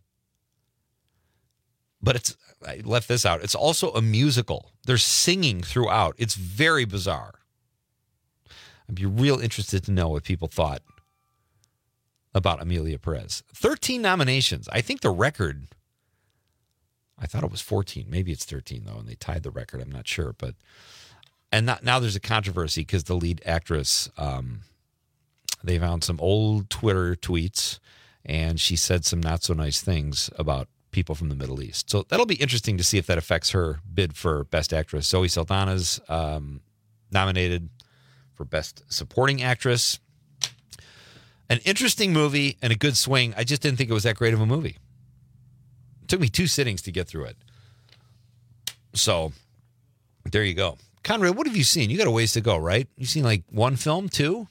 but I left this out. It's also a musical. There's singing throughout. It's very bizarre. I'd be real interested to know what people thought about Emilia Perez. 13 nominations. I think the record, I thought it was 14. Maybe it's 13, though, and they tied the record. I'm not sure. Now there's a controversy because the lead actress, they found some old Twitter tweets, and she said some not so nice things about people from the Middle East. So that'll be interesting to see if that affects her bid for Best Actress. Zoe Saldana's nominated for Best Supporting Actress. An interesting movie and a good swing. I just didn't think it was that great of a movie. It took me 2 sittings to get through it. So there you go. Conrad, what have you seen? You got a ways to go, right? You've seen like 1 film, 2?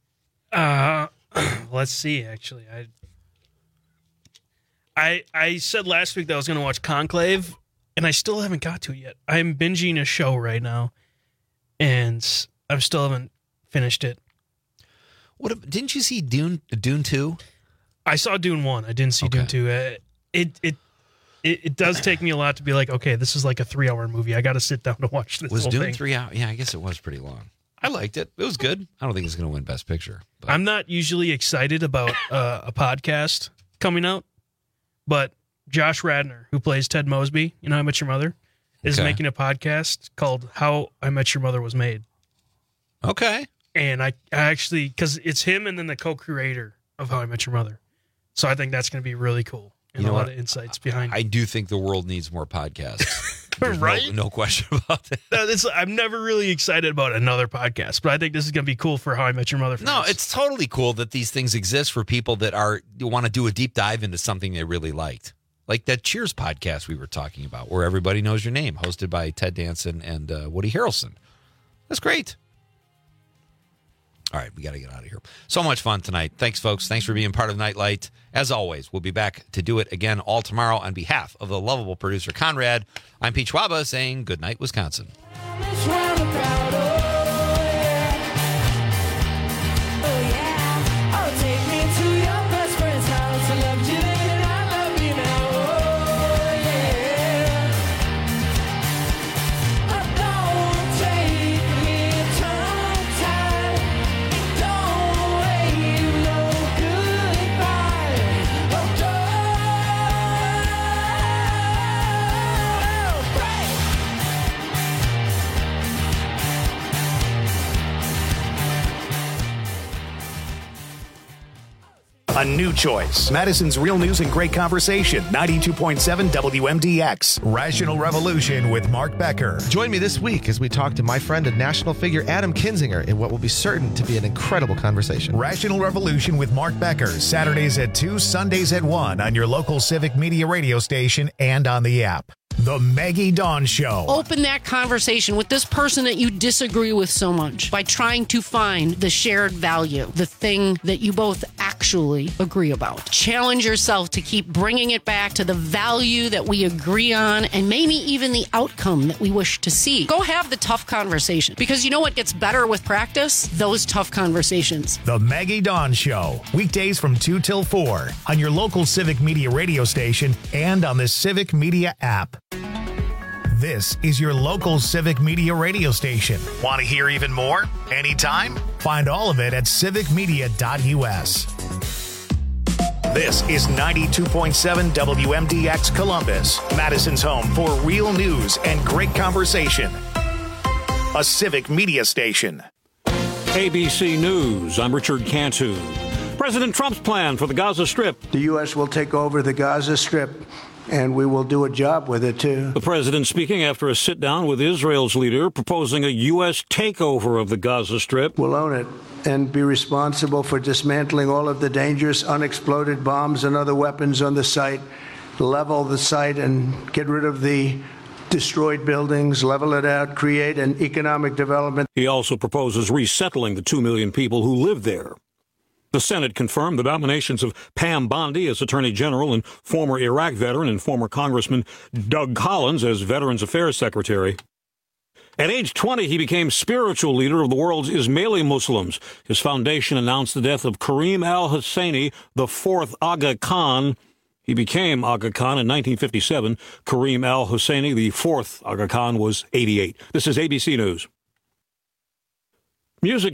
Let's see, actually. I said last week that I was going to watch Conclave, and I still haven't got to it yet. I'm binging a show right now, and I still haven't finished it. Didn't you see Dune 2? I saw Dune 1. I didn't see Dune 2. It does take me a lot to be like, okay, this is like a 3-hour movie. I got to sit down to watch this. Was whole Dune thing. 3 hours? Yeah, I guess it was pretty long. I liked it. It was good. I don't think it's going to win Best Picture. But. I'm not usually excited about a podcast coming out, but Josh Radnor, who plays Ted Mosby, How I Met Your Mother, is making a podcast called How I Met Your Mother Was Made. Okay. And I actually, because it's him and then the co-creator of How I Met Your Mother. So I think that's going to be really cool. And a lot of insights behind it. I do think the world needs more podcasts. Right? No question about that. I'm never really excited about another podcast, but I think this is going to be cool for How I Met Your Mother fans. No, it's totally cool that these things exist for people that want to do a deep dive into something they really liked. Like that Cheers podcast we were talking about, where everybody knows your name, hosted by Ted Danson and Woody Harrelson. That's great. All right, we got to get out of here. So much fun tonight. Thanks, folks. Thanks for being part of Nightlight. As always, we'll be back to do it again all tomorrow. On behalf of the lovable producer, Conrad, I'm Pete Schwaba saying good night, Wisconsin. A new choice. Madison's Real News and Great Conversation. 92.7 WMDX. Rational Revolution with Mark Becker. Join me this week as we talk to my friend and national figure Adam Kinzinger in what will be certain to be an incredible conversation. Rational Revolution with Mark Becker. Saturdays at 2, Sundays at 1 on your local Civic Media radio station and on the app. The Maggie Dawn Show. Open that conversation with this person that you disagree with so much by trying to find the shared value, the thing that you both actually agree about. Challenge yourself to keep bringing it back to the value that we agree on and maybe even the outcome that we wish to see. Go have the tough conversation, because you know what gets better with practice? Those tough conversations. The Maggie Dawn Show. Weekdays from 2 till 4 on your local Civic Media radio station and on the Civic Media app. This is your local Civic Media radio station. Want to hear even more? Anytime? Find all of it at civicmedia.us. This is 92.7 WMDX Columbus, Madison's home for real news and great conversation. A Civic Media station. ABC News, I'm Richard Cantu. President Trump's plan for the Gaza Strip. The U.S. will take over the Gaza Strip, and we will do a job with it, too. The president speaking after a sit-down with Israel's leader, proposing a U.S. takeover of the Gaza Strip. We'll own it and be responsible for dismantling all of the dangerous unexploded bombs and other weapons on the site, level the site and get rid of the destroyed buildings, level it out, create an economic development. He also proposes resettling the 2 million people who live there. The Senate confirmed the nominations of Pam Bondi as Attorney General and former Iraq veteran and former Congressman Doug Collins as Veterans Affairs Secretary. At age 20, he became spiritual leader of the world's Ismaili Muslims. His foundation announced the death of Karim al-Husseini, the fourth Aga Khan. He became Aga Khan in 1957. Karim al-Husseini, the fourth Aga Khan, was 88. This is ABC News. Music